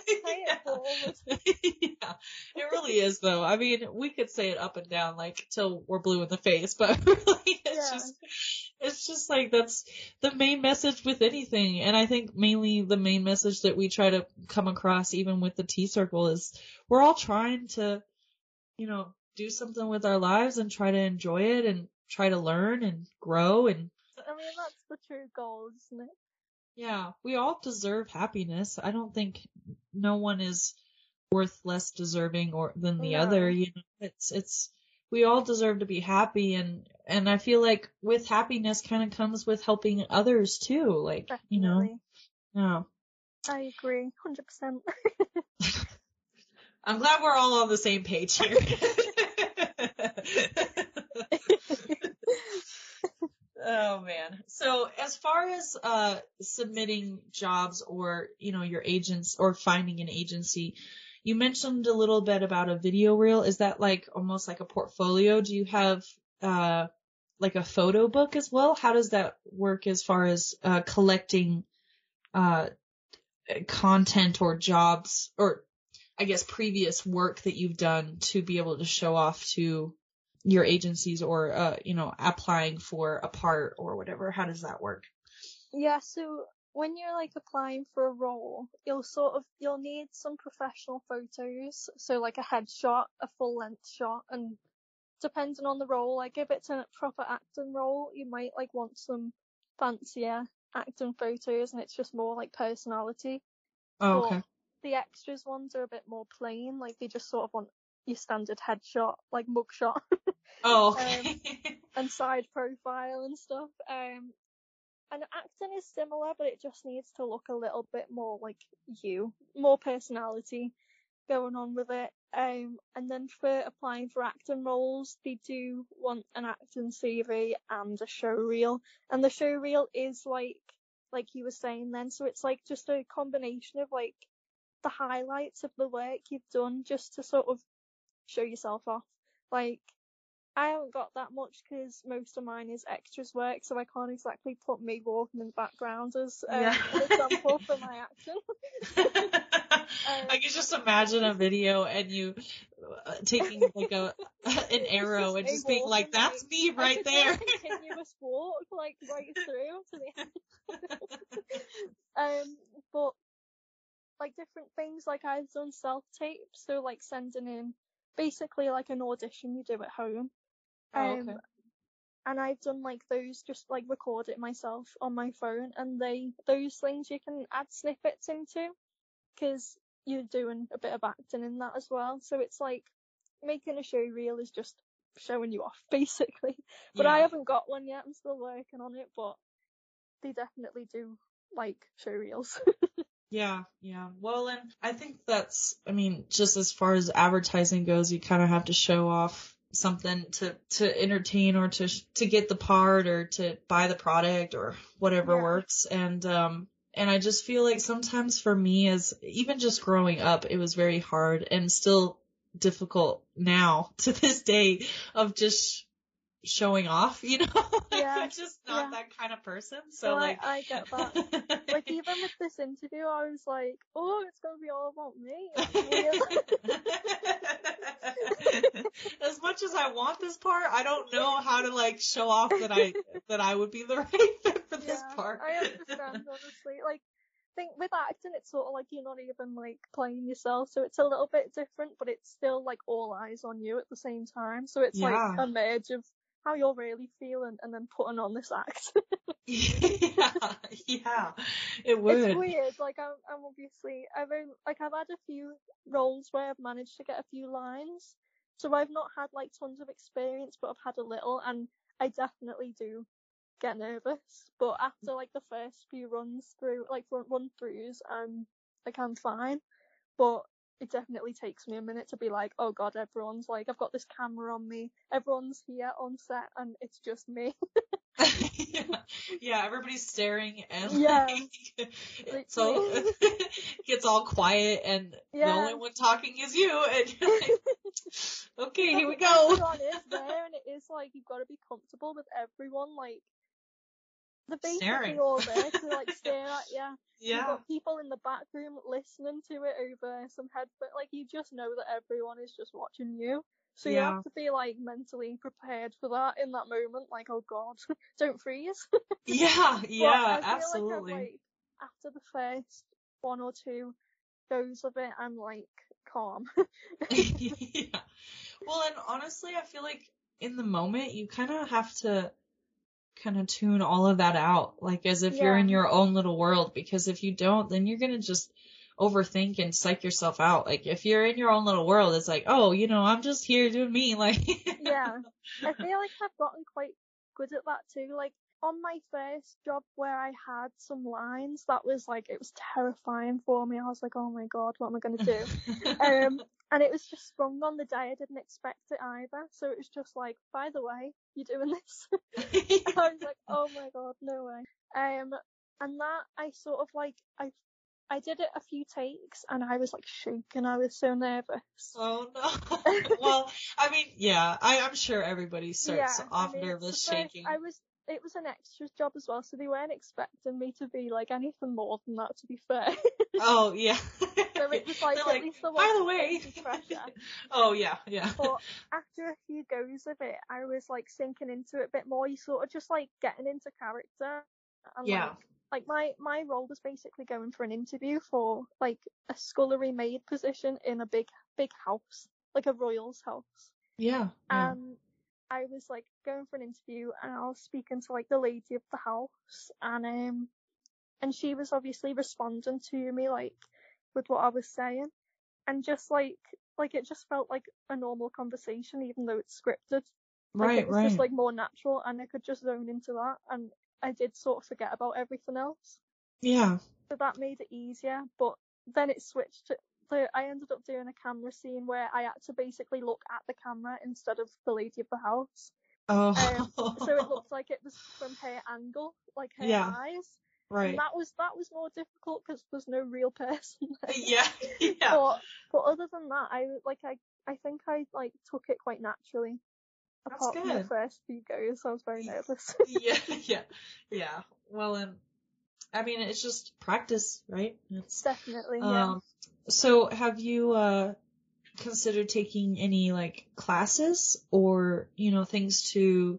Yeah, it really is though. We could say it up and down, like, till we're blue in the face, but really it's just like, that's the main message with anything. And I think mainly the main message that we try to come across even with the Tea Circle is we're all trying to, do something with our lives and try to enjoy it and try to learn and grow. And that's the true goal, isn't it? Yeah, we all deserve happiness. I don't think no one is worth less deserving than the other. It's we all deserve to be happy, and I feel like with happiness kind of comes with helping others too. Like, Definitely. Yeah. I agree, 100%. I'm glad we're all on the same page here. Oh man. So as far as submitting jobs or, your agents or finding an agency, you mentioned a little bit about a video reel. Is that like almost like a portfolio? Do you have like a photo book as well? How does that work as far as collecting content or jobs, or I guess previous work that you've done to be able to show off to your agencies or, applying for a part or whatever? How does that work? Yeah, so when you're like applying for a role, you'll need some professional photos. So like a headshot, a full length shot, and depending on the role, like if it's a proper acting role, you might like want some fancier acting photos and it's just more like personality. Oh, okay. But the extras ones are a bit more plain, like they just sort of want your standard headshot, like mugshot. Oh, okay. And side profile and stuff. And acting is similar, but it just needs to look a little bit more like you, more personality going on with it. And then for applying for acting roles, they do want an acting CV and a show reel. And the show reel is like you were saying then, so it's like just a combination of like the highlights of the work you've done just to sort of show yourself off. Like, I haven't got that much because most of mine is extras work, so I can't exactly put me walking in the background as an example for my acting. I can just imagine a video and you taking like an arrow and just being like, that's me right there. Continuous walk, like right through to the end. But like different things, like I've done self-tapes, so like sending in basically like an audition you do at home. Okay. And I've done like those, just like record it myself on my phone, and those things you can add snippets into because you're doing a bit of acting in that as well. So it's like making a show reel is just showing you off, basically. But I haven't got one yet. I'm still working on it, but they definitely do like show reels. Yeah. Well, and I think just as far as advertising goes, you kind of have to show off something to entertain or to get the part or to buy the product or whatever works. And I just feel like sometimes for me, as even just growing up, it was very hard and still difficult now to this day of just showing off, you know? I'm just not that kind of person. So I get that. Like even with this interview, I was like, oh, it's gonna be all about me. As much as I want this part, I don't know how to like show off that I would be the right fit for this part. I understand, honestly. Like, I think with acting, it's sort of like you're not even like playing yourself, so it's a little bit different, but it's still like all eyes on you at the same time. So it's like a merge of how you're really feeling and then putting on this act. Yeah, it would. It's weird. Like I'm obviously I've had a few roles where I've managed to get a few lines, so I've not had like tons of experience, but I've had a little, and I definitely do get nervous. But after like the first few runs through, like run throughs, I'm fine. But it definitely takes me a minute to be like, oh god, everyone's like, I've got this camera on me, everyone's here on set, and it's just me. Yeah, everybody's staring, and so it gets all quiet, and the only one talking is you, and you're like, okay, here we go. Everyone is there, and it is like, you've got to be comfortable with everyone, like, they're basically all there to like stare at you. Yeah. You've got people in the back room listening to it over some headphones. Like, you just know that everyone is just watching you. So you have to be like mentally prepared for that in that moment. Like, oh god, don't freeze. Yeah, I feel absolutely. like after the first one or two goes of it, I'm like calm. Yeah. Well, and honestly, I feel like in the moment you kind of have to kind of tune all of that out, like as if you're in your own little world, because if you don't, then you're gonna just overthink and psych yourself out. Like if you're in your own little world, it's like, oh, I'm just here doing me. Like yeah, I feel like I've gotten quite good at that too. Like on my first job where I had some lines, that was like, it was terrifying for me. I was like, oh my god, what am I gonna do? And it was just sprung on the day. I didn't expect it either. So it was just like, by the way, you're doing this. I was like, oh my god, no way. And that I sort of like, I did it a few takes and I was like shaking. I was so nervous. Oh no. Well, I mean, yeah, I'm sure everybody starts off nervous, shaking. It was an extras job as well, so they weren't expecting me to be like anything more than that, to be fair. Oh yeah. So it was like, at least there by the way, pressure. Oh yeah. But after a few goes of it, I was like sinking into it a bit more. You sort of just like getting into character. And like my role was basically going for an interview for like a scullery maid position in a big house, like a royal's house. Yeah. I was like going for an interview and I was speaking to like the lady of the house, and she was obviously responding to me like with what I was saying, and just like it just felt like a normal conversation even though it's scripted. Like, it was just like more natural, and I could just zone into that, and I did sort of forget about everything else. Yeah. So that made it easier, but then it switched to I ended up doing a camera scene where I had to basically look at the camera instead of the lady of the house. Oh. So it looked like it was from her angle, like her eyes. Right. And that was more difficult because there's no real person there. Yeah. But other than that, I think I like took it quite naturally. That's apart good. from the first few goes, I was very nervous. Yeah. Well, and I mean, it's just practice, right? It's definitely, yeah. So have you considered taking any like classes or, things to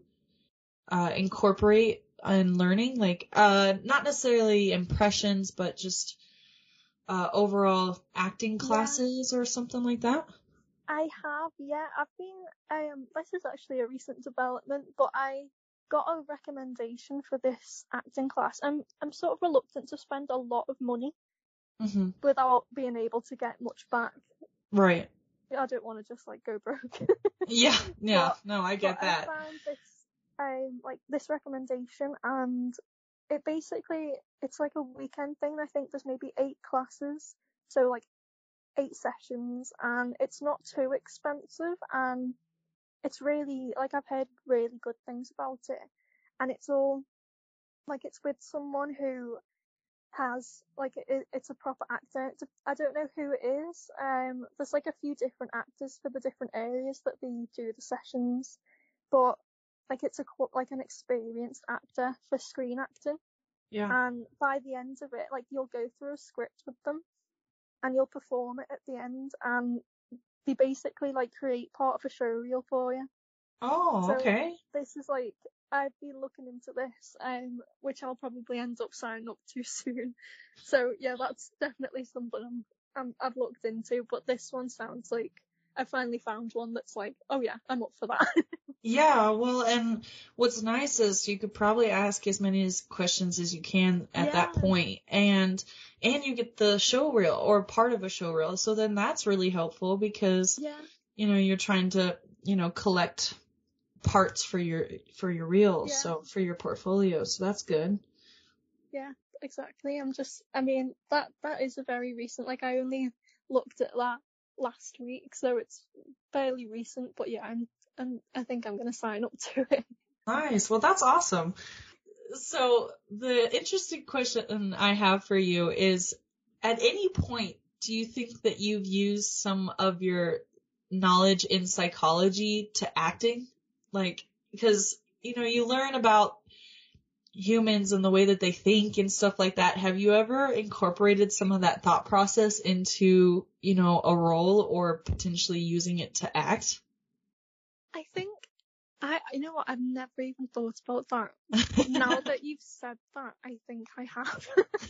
incorporate in learning, like not necessarily impressions, but just overall acting classes or something like that? I have, yeah. I've been, this is actually a recent development, but I got a recommendation for this acting class. I'm sort of reluctant to spend a lot of money without being able to get much back. Right. I don't want to just like go broke. Yeah, But no, I get that. I found this recommendation, and it basically, it's like a weekend thing. I think there's maybe 8 classes, so like 8 sessions, and it's not too expensive, and it's really, like, I've heard really good things about it, and it's all like, it's with someone who has like, it's a proper actor. I don't know who it is. There's like a few different actors for the different areas that they do the sessions, but like, it's like an experienced actor for screen acting. Yeah. And by the end of it, like, you'll go through a script with them, and you'll perform it at the end, and they basically like create part of a show reel for you. Oh, So okay. this is like, I've been looking into this, which I'll probably end up signing up to soon. So yeah, that's definitely something I've looked into. But this one sounds like I finally found one that's like, oh yeah, I'm up for that. Yeah, well, and what's nice is you could probably ask as many questions as you can at that point, and you get the show reel or part of a show reel. So then that's really helpful because you're trying to collect parts for your reel, so for your portfolio. So that's good. Yeah, exactly. I mean, that is a very recent, like, I only looked at that last week, so it's fairly recent, but yeah, I think I'm going to sign up to it. Nice. Well, that's awesome. So the interesting question I have for you is, at any point, do you think that you've used some of your knowledge in psychology to acting? Like, because, you learn about humans and the way that they think and stuff like that. Have you ever incorporated some of that thought process into, a role or potentially using it to act? I think you know what, I've never even thought about that. Now that you've said that, I think I have.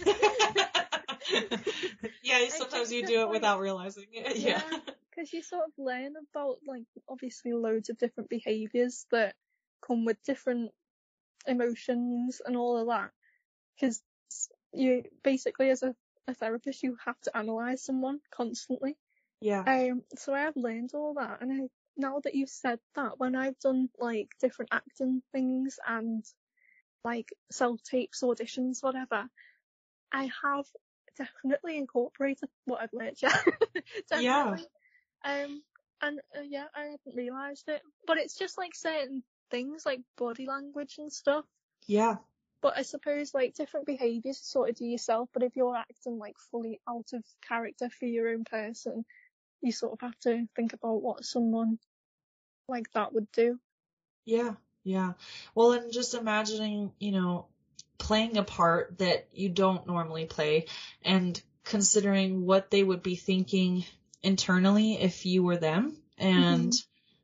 Yeah, sometimes you do it without realizing it. Yeah. Because you sort of learn about, like, obviously loads of different behaviours that come with different emotions and all of that. Because you basically, as a therapist, you have to analyse someone constantly. Yeah. So I have learned all that, and now that you've said that, when I've done like different acting things and like self-tapes, auditions, whatever, I have definitely incorporated what I've learned. Yeah. Definitely. Yeah. Yeah, I hadn't realised it, but it's just like certain things like body language and stuff. Yeah. But I suppose like different behaviours you sort of do yourself, but if you're acting like fully out of character for your own person, you sort of have to think about what someone like that would do. Yeah. Yeah. Well, and just imagining, playing a part that you don't normally play and considering what they would be thinking internally if you were them. And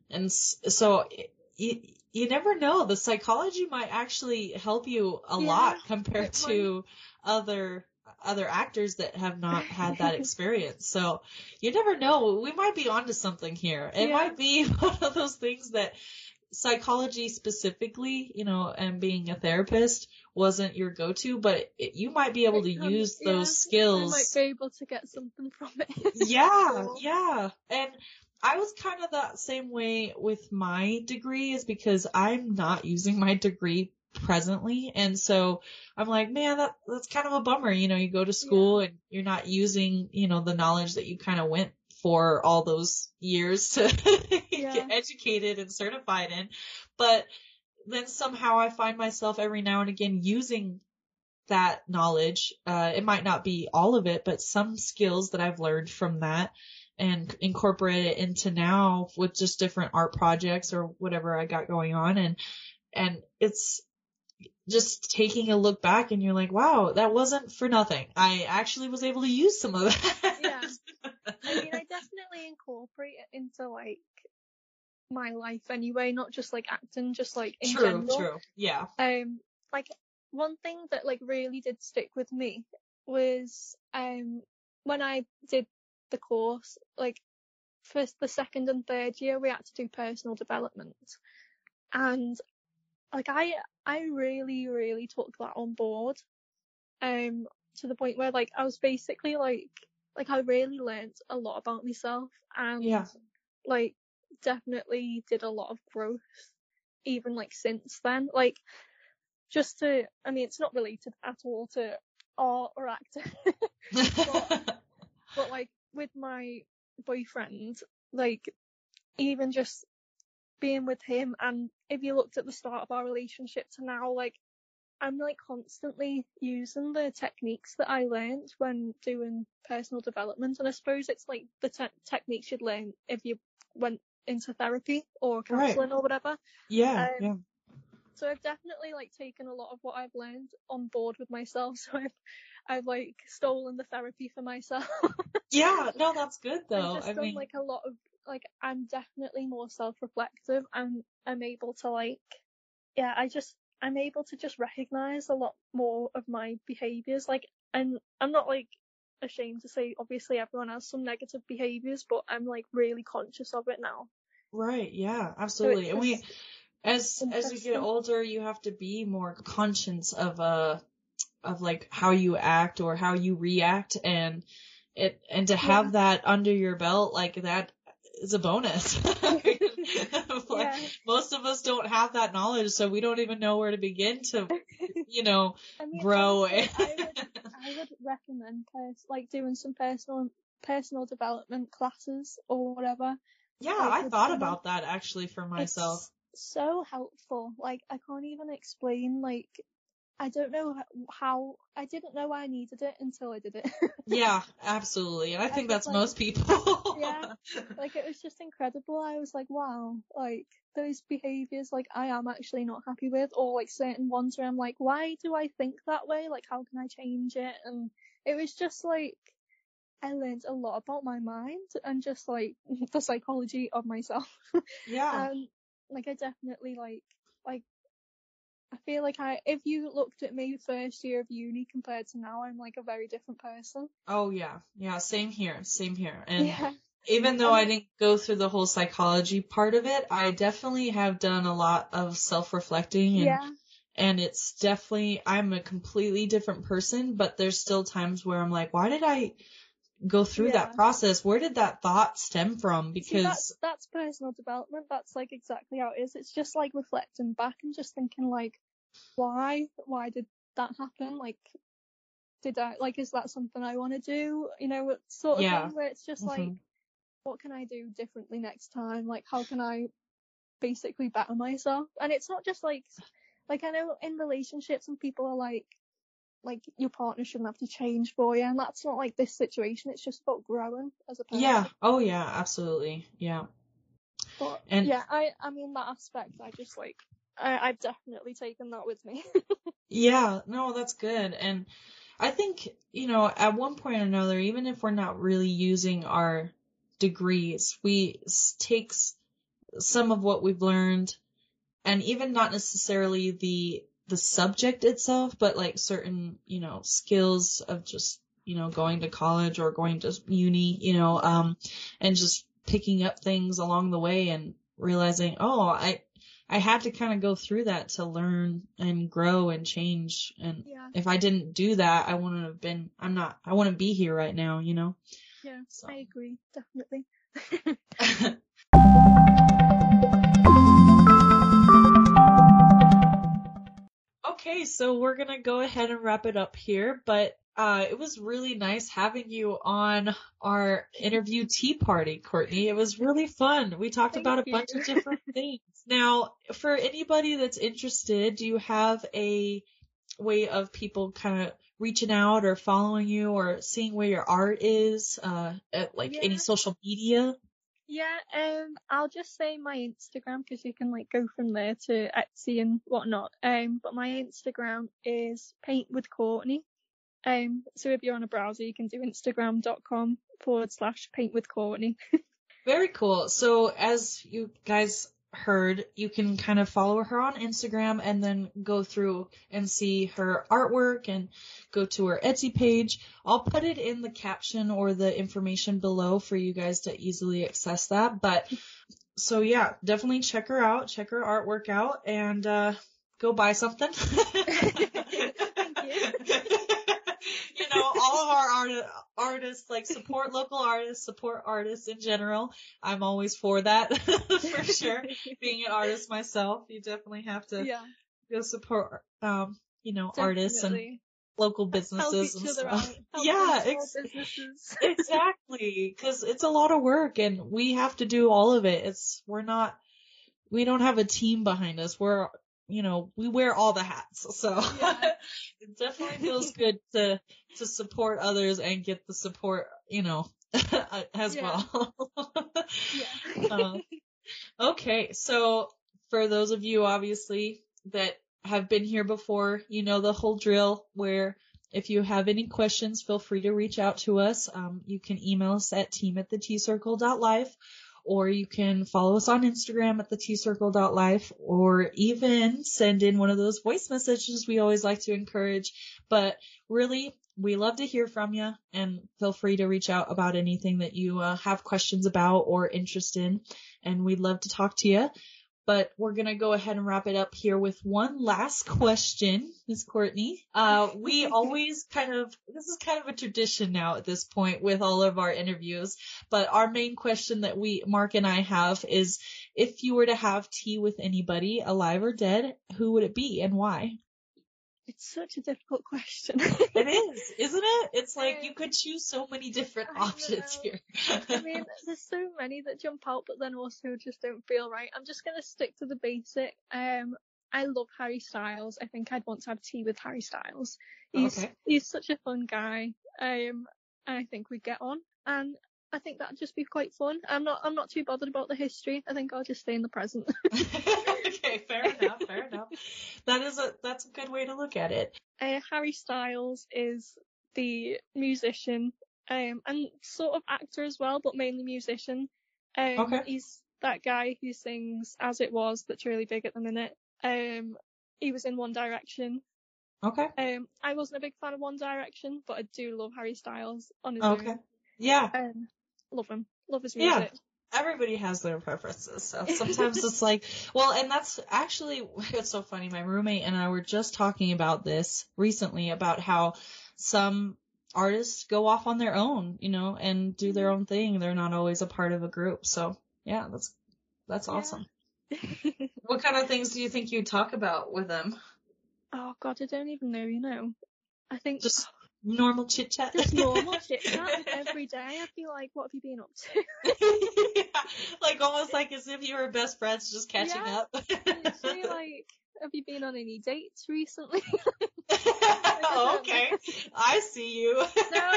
so you never know. The psychology might actually help you a lot compared to other actors that have not had that experience. So you never know. We might be onto something here. It might be one of those things that psychology specifically, and being a therapist wasn't your go-to, but you might be able to use those skills. I might be able to get something from it. Yeah. And I was kind of that same way with my degree, is because I'm not using my degree presently. And so I'm like, man, that's kind of a bummer. You go to school and you're not using, the knowledge that you kind of went for all those years to get educated and certified in. But then somehow I find myself every now and again using that knowledge. It might not be all of it, but some skills that I've learned from that and incorporate it into now with just different art projects or whatever I got going on. And it's just taking a look back and you're like, wow, that wasn't for nothing. I actually was able to use some of that. Yeah. I mean, I definitely incorporate it into like my life anyway, not just like acting, just like in general. True. Yeah. Like one thing that like really did stick with me was when I did the course, like for the second and third year we had to do personal development, and like I really took that on board, to the point where like I was basically like like I really learned a lot about myself, and like definitely did a lot of growth even like since then. Like just to, I mean, it's not related at all to art or acting, but like with my boyfriend, like even just being with him, and if you looked at the start of our relationship to now, like I'm like constantly using the techniques that I learned when doing personal development, and I suppose it's like the techniques you'd learn if you went into therapy or counselling or whatever. Yeah. So I've definitely like taken a lot of what I've learned on board with myself. So I've like stolen the therapy for myself. Yeah, no, that's good though. I've just done like a lot of like, I'm definitely more self-reflective, and I'm able to like, I'm able to just recognize a lot more of my behaviors. Like, and I'm not like ashamed to say, obviously everyone has some negative behaviors, but I'm like really conscious of it now. Right. Yeah, absolutely. So and as you get older, you have to be more conscious of like how you act or how you react, and to have that under your belt, like that is a bonus. Most of us don't have that knowledge, so we don't even know where to begin to, grow. Honestly, I would recommend like doing some personal development classes or whatever. Yeah, I thought about that actually for myself. It's so helpful. Like I can't even explain. Like I don't know how. I didn't know I needed it until I did it. Yeah, absolutely. And I think that's like, most people. Yeah. Like it was just incredible. I was like, wow, like those behaviors, like I am actually not happy with, or like certain ones where I'm like, why do I think that way? Like how can I change it? And it was just like, I learned a lot about my mind and just like the psychology of myself. Yeah. Like I definitely like I feel like if you looked at me first year of uni compared to now, I'm like a very different person. Oh yeah. Yeah, same here. And even though I didn't go through the whole psychology part of it, I definitely have done a lot of self-reflecting, and it's definitely, I'm a completely different person, but there's still times where I'm like, why did I go through that process? Where did that thought stem from? Because that's personal development. That's like exactly how it is. It's just like reflecting back and just thinking like, why did that happen? Like, did I, like, is that something I want to do? Sort of thing where it's just like, what can I do differently next time? Like, how can I basically better myself? And it's not just like I know in relationships some people are like your partner shouldn't have to change for you, and that's not like this situation. It's just about growing as a person. Yeah. Oh yeah, absolutely. Yeah. But I mean that aspect, I just like I've definitely taken that with me. Yeah, no, that's good. And I think, at one point or another, even if we're not really using our degrees, we take some of what we've learned, and even not necessarily the subject itself, but like certain, skills of just, going to college or going to uni, and just picking up things along the way and realizing, I had to kind of go through that to learn and grow and change. And if I didn't do that, I wouldn't be here right now, Yeah, so. I agree, definitely. Okay, so we're going to go ahead and wrap it up here, but it was really nice having you on our interview tea party, Courtney. It was really fun. We talked about a bunch of different things. Now, for anybody that's interested, do you have a way of people kind of reaching out or following you or seeing where your art is, at any social media? Yeah, I'll just say my Instagram, because you can like go from there to Etsy and whatnot. But my Instagram is Paint with Courtney. So if you're on a browser, you can do instagram.com/Paint with Courtney. Very cool. So as you guys heard, you can kind of follow her on Instagram and then go through and see her artwork and go to her Etsy page. I'll put it in the caption or the information below for you guys to easily access that. But so yeah, definitely check her out, check her artwork out, and go buy something. All of our artists, like support local artists, support artists in general. I'm always for that, for sure. Being an artist myself, you definitely have to go support, artists and local businesses and stuff. Yeah, businesses. Exactly. 'Cause it's a lot of work and we have to do all of it. We don't have a team behind us. We wear all the hats. So it definitely feels good to support others and get the support, as well. Okay. So for those of you obviously that have been here before, you know the whole drill where if you have any questions, feel free to reach out to us. You can email us at team@thetcircle.life, or you can follow us on Instagram at thetcircle.life, or even send in one of those voice messages we always like to encourage. But really, we love to hear from you, and feel free to reach out about anything that you have questions about or interest in, and we'd love to talk to you. But we're going to go ahead and wrap it up here with one last question, Ms. Courtney. We always this is kind of a tradition now at this point with all of our interviews, but our main question that Mark and I have is, if you were to have tea with anybody, alive or dead, who would it be and why? It's such a difficult question. It is, isn't it? It's like you could choose so many different options here. I mean, there's so many that jump out, but then also just don't feel right. I'm just gonna stick to the basic. I love Harry Styles. I think I'd want to have tea with Harry Styles. He's such a fun guy. I think we'd get on, and I think that'd just be quite fun. I'm not too bothered about the history. I think I'll just stay in the present. Okay, fair enough. That's a good way to look at it. Harry Styles is the musician, and sort of actor as well, but mainly musician. He's that guy who sings As It Was, that's really big at the minute. He was in One Direction. Okay. I wasn't a big fan of One Direction, but I do love Harry Styles on his own. Okay. Yeah. Love him. Love his music. Yeah. Everybody has their preferences, so sometimes it's like, well, and that's actually, it's so funny. My roommate and I were just talking about this recently, about how some artists go off on their own, and do their own thing. They're not always a part of a group. So yeah, that's awesome. What kind of things do you think you talk about with them? Oh God, I don't even know, I think just normal chit chat. Just normal chit chat every day. I'd be like, what have you been up to? Yeah, like almost like as if you were best friends, just catching up. Literally, like, have you been on any dates recently? Okay, I see you. No.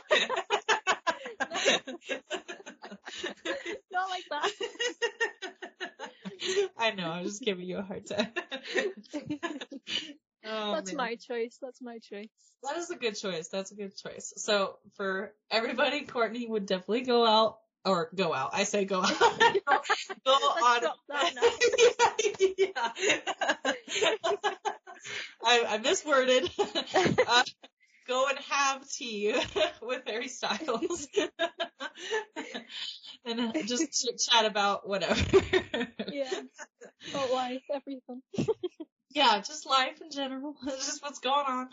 Not like that. I know, I'm just giving you a hard time. Oh, That's my choice. That is a good choice. That's a good choice. So for everybody, Courtney would definitely go out. I say go out. Go on. Yeah. I misworded. Go and have tea with Harry Styles. And just chit chat about whatever. Yeah. About life, everything. Yeah, just life in general. Just what's going on.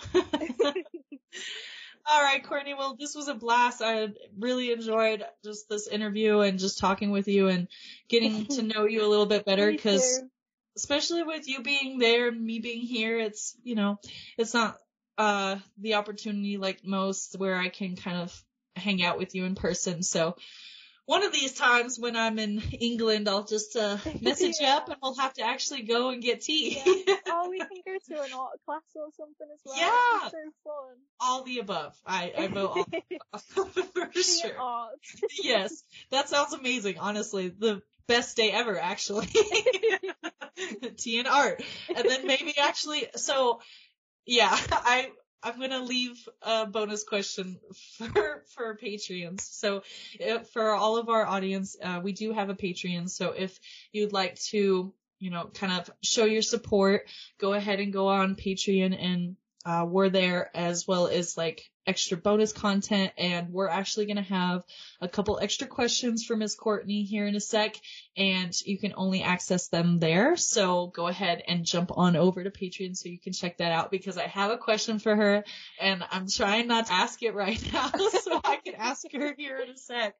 All right, Courtney. Well, this was a blast. I really enjoyed just this interview and just talking with you and getting to know you a little bit better, because especially with you being there and me being here, it's, it's not the opportunity like most where I can kind of hang out with you in person. So one of these times when I'm in England, I'll just message you up and we'll have to actually go and get tea. Yeah. Oh, we can go to an art class or something as well. Yeah. It's so fun. All the above. I vote all the above for sure. Art. Yes. That sounds amazing. Honestly, the best day ever, actually. Tea and art. And then maybe actually, so yeah, I'm going to leave a bonus question for Patreons. So for all of our audience, we do have a Patreon. So if you'd like to, kind of show your support, go ahead and go on Patreon, and we're there, as well as like extra bonus content, and we're actually going to have a couple extra questions for Miss Courtney here in a sec, and you can only access them there. So go ahead and jump on over to Patreon so you can check that out, because I have a question for her and I'm trying not to ask it right now so I can ask her here in a sec.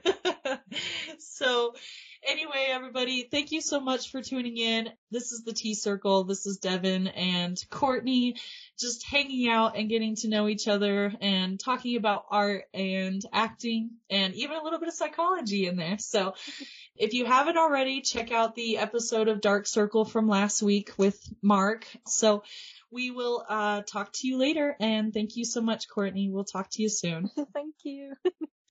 So anyway, everybody, thank you so much for tuning in. This is the Tea Circle. This is Devin and Courtney, just hanging out and getting to know each other and talking about art and acting and even a little bit of psychology in there. So if you haven't already, check out the episode of Dark Circle from last week with Mark. So we will talk to you later, and thank you so much, Courtney. We'll talk to you soon. Thank you.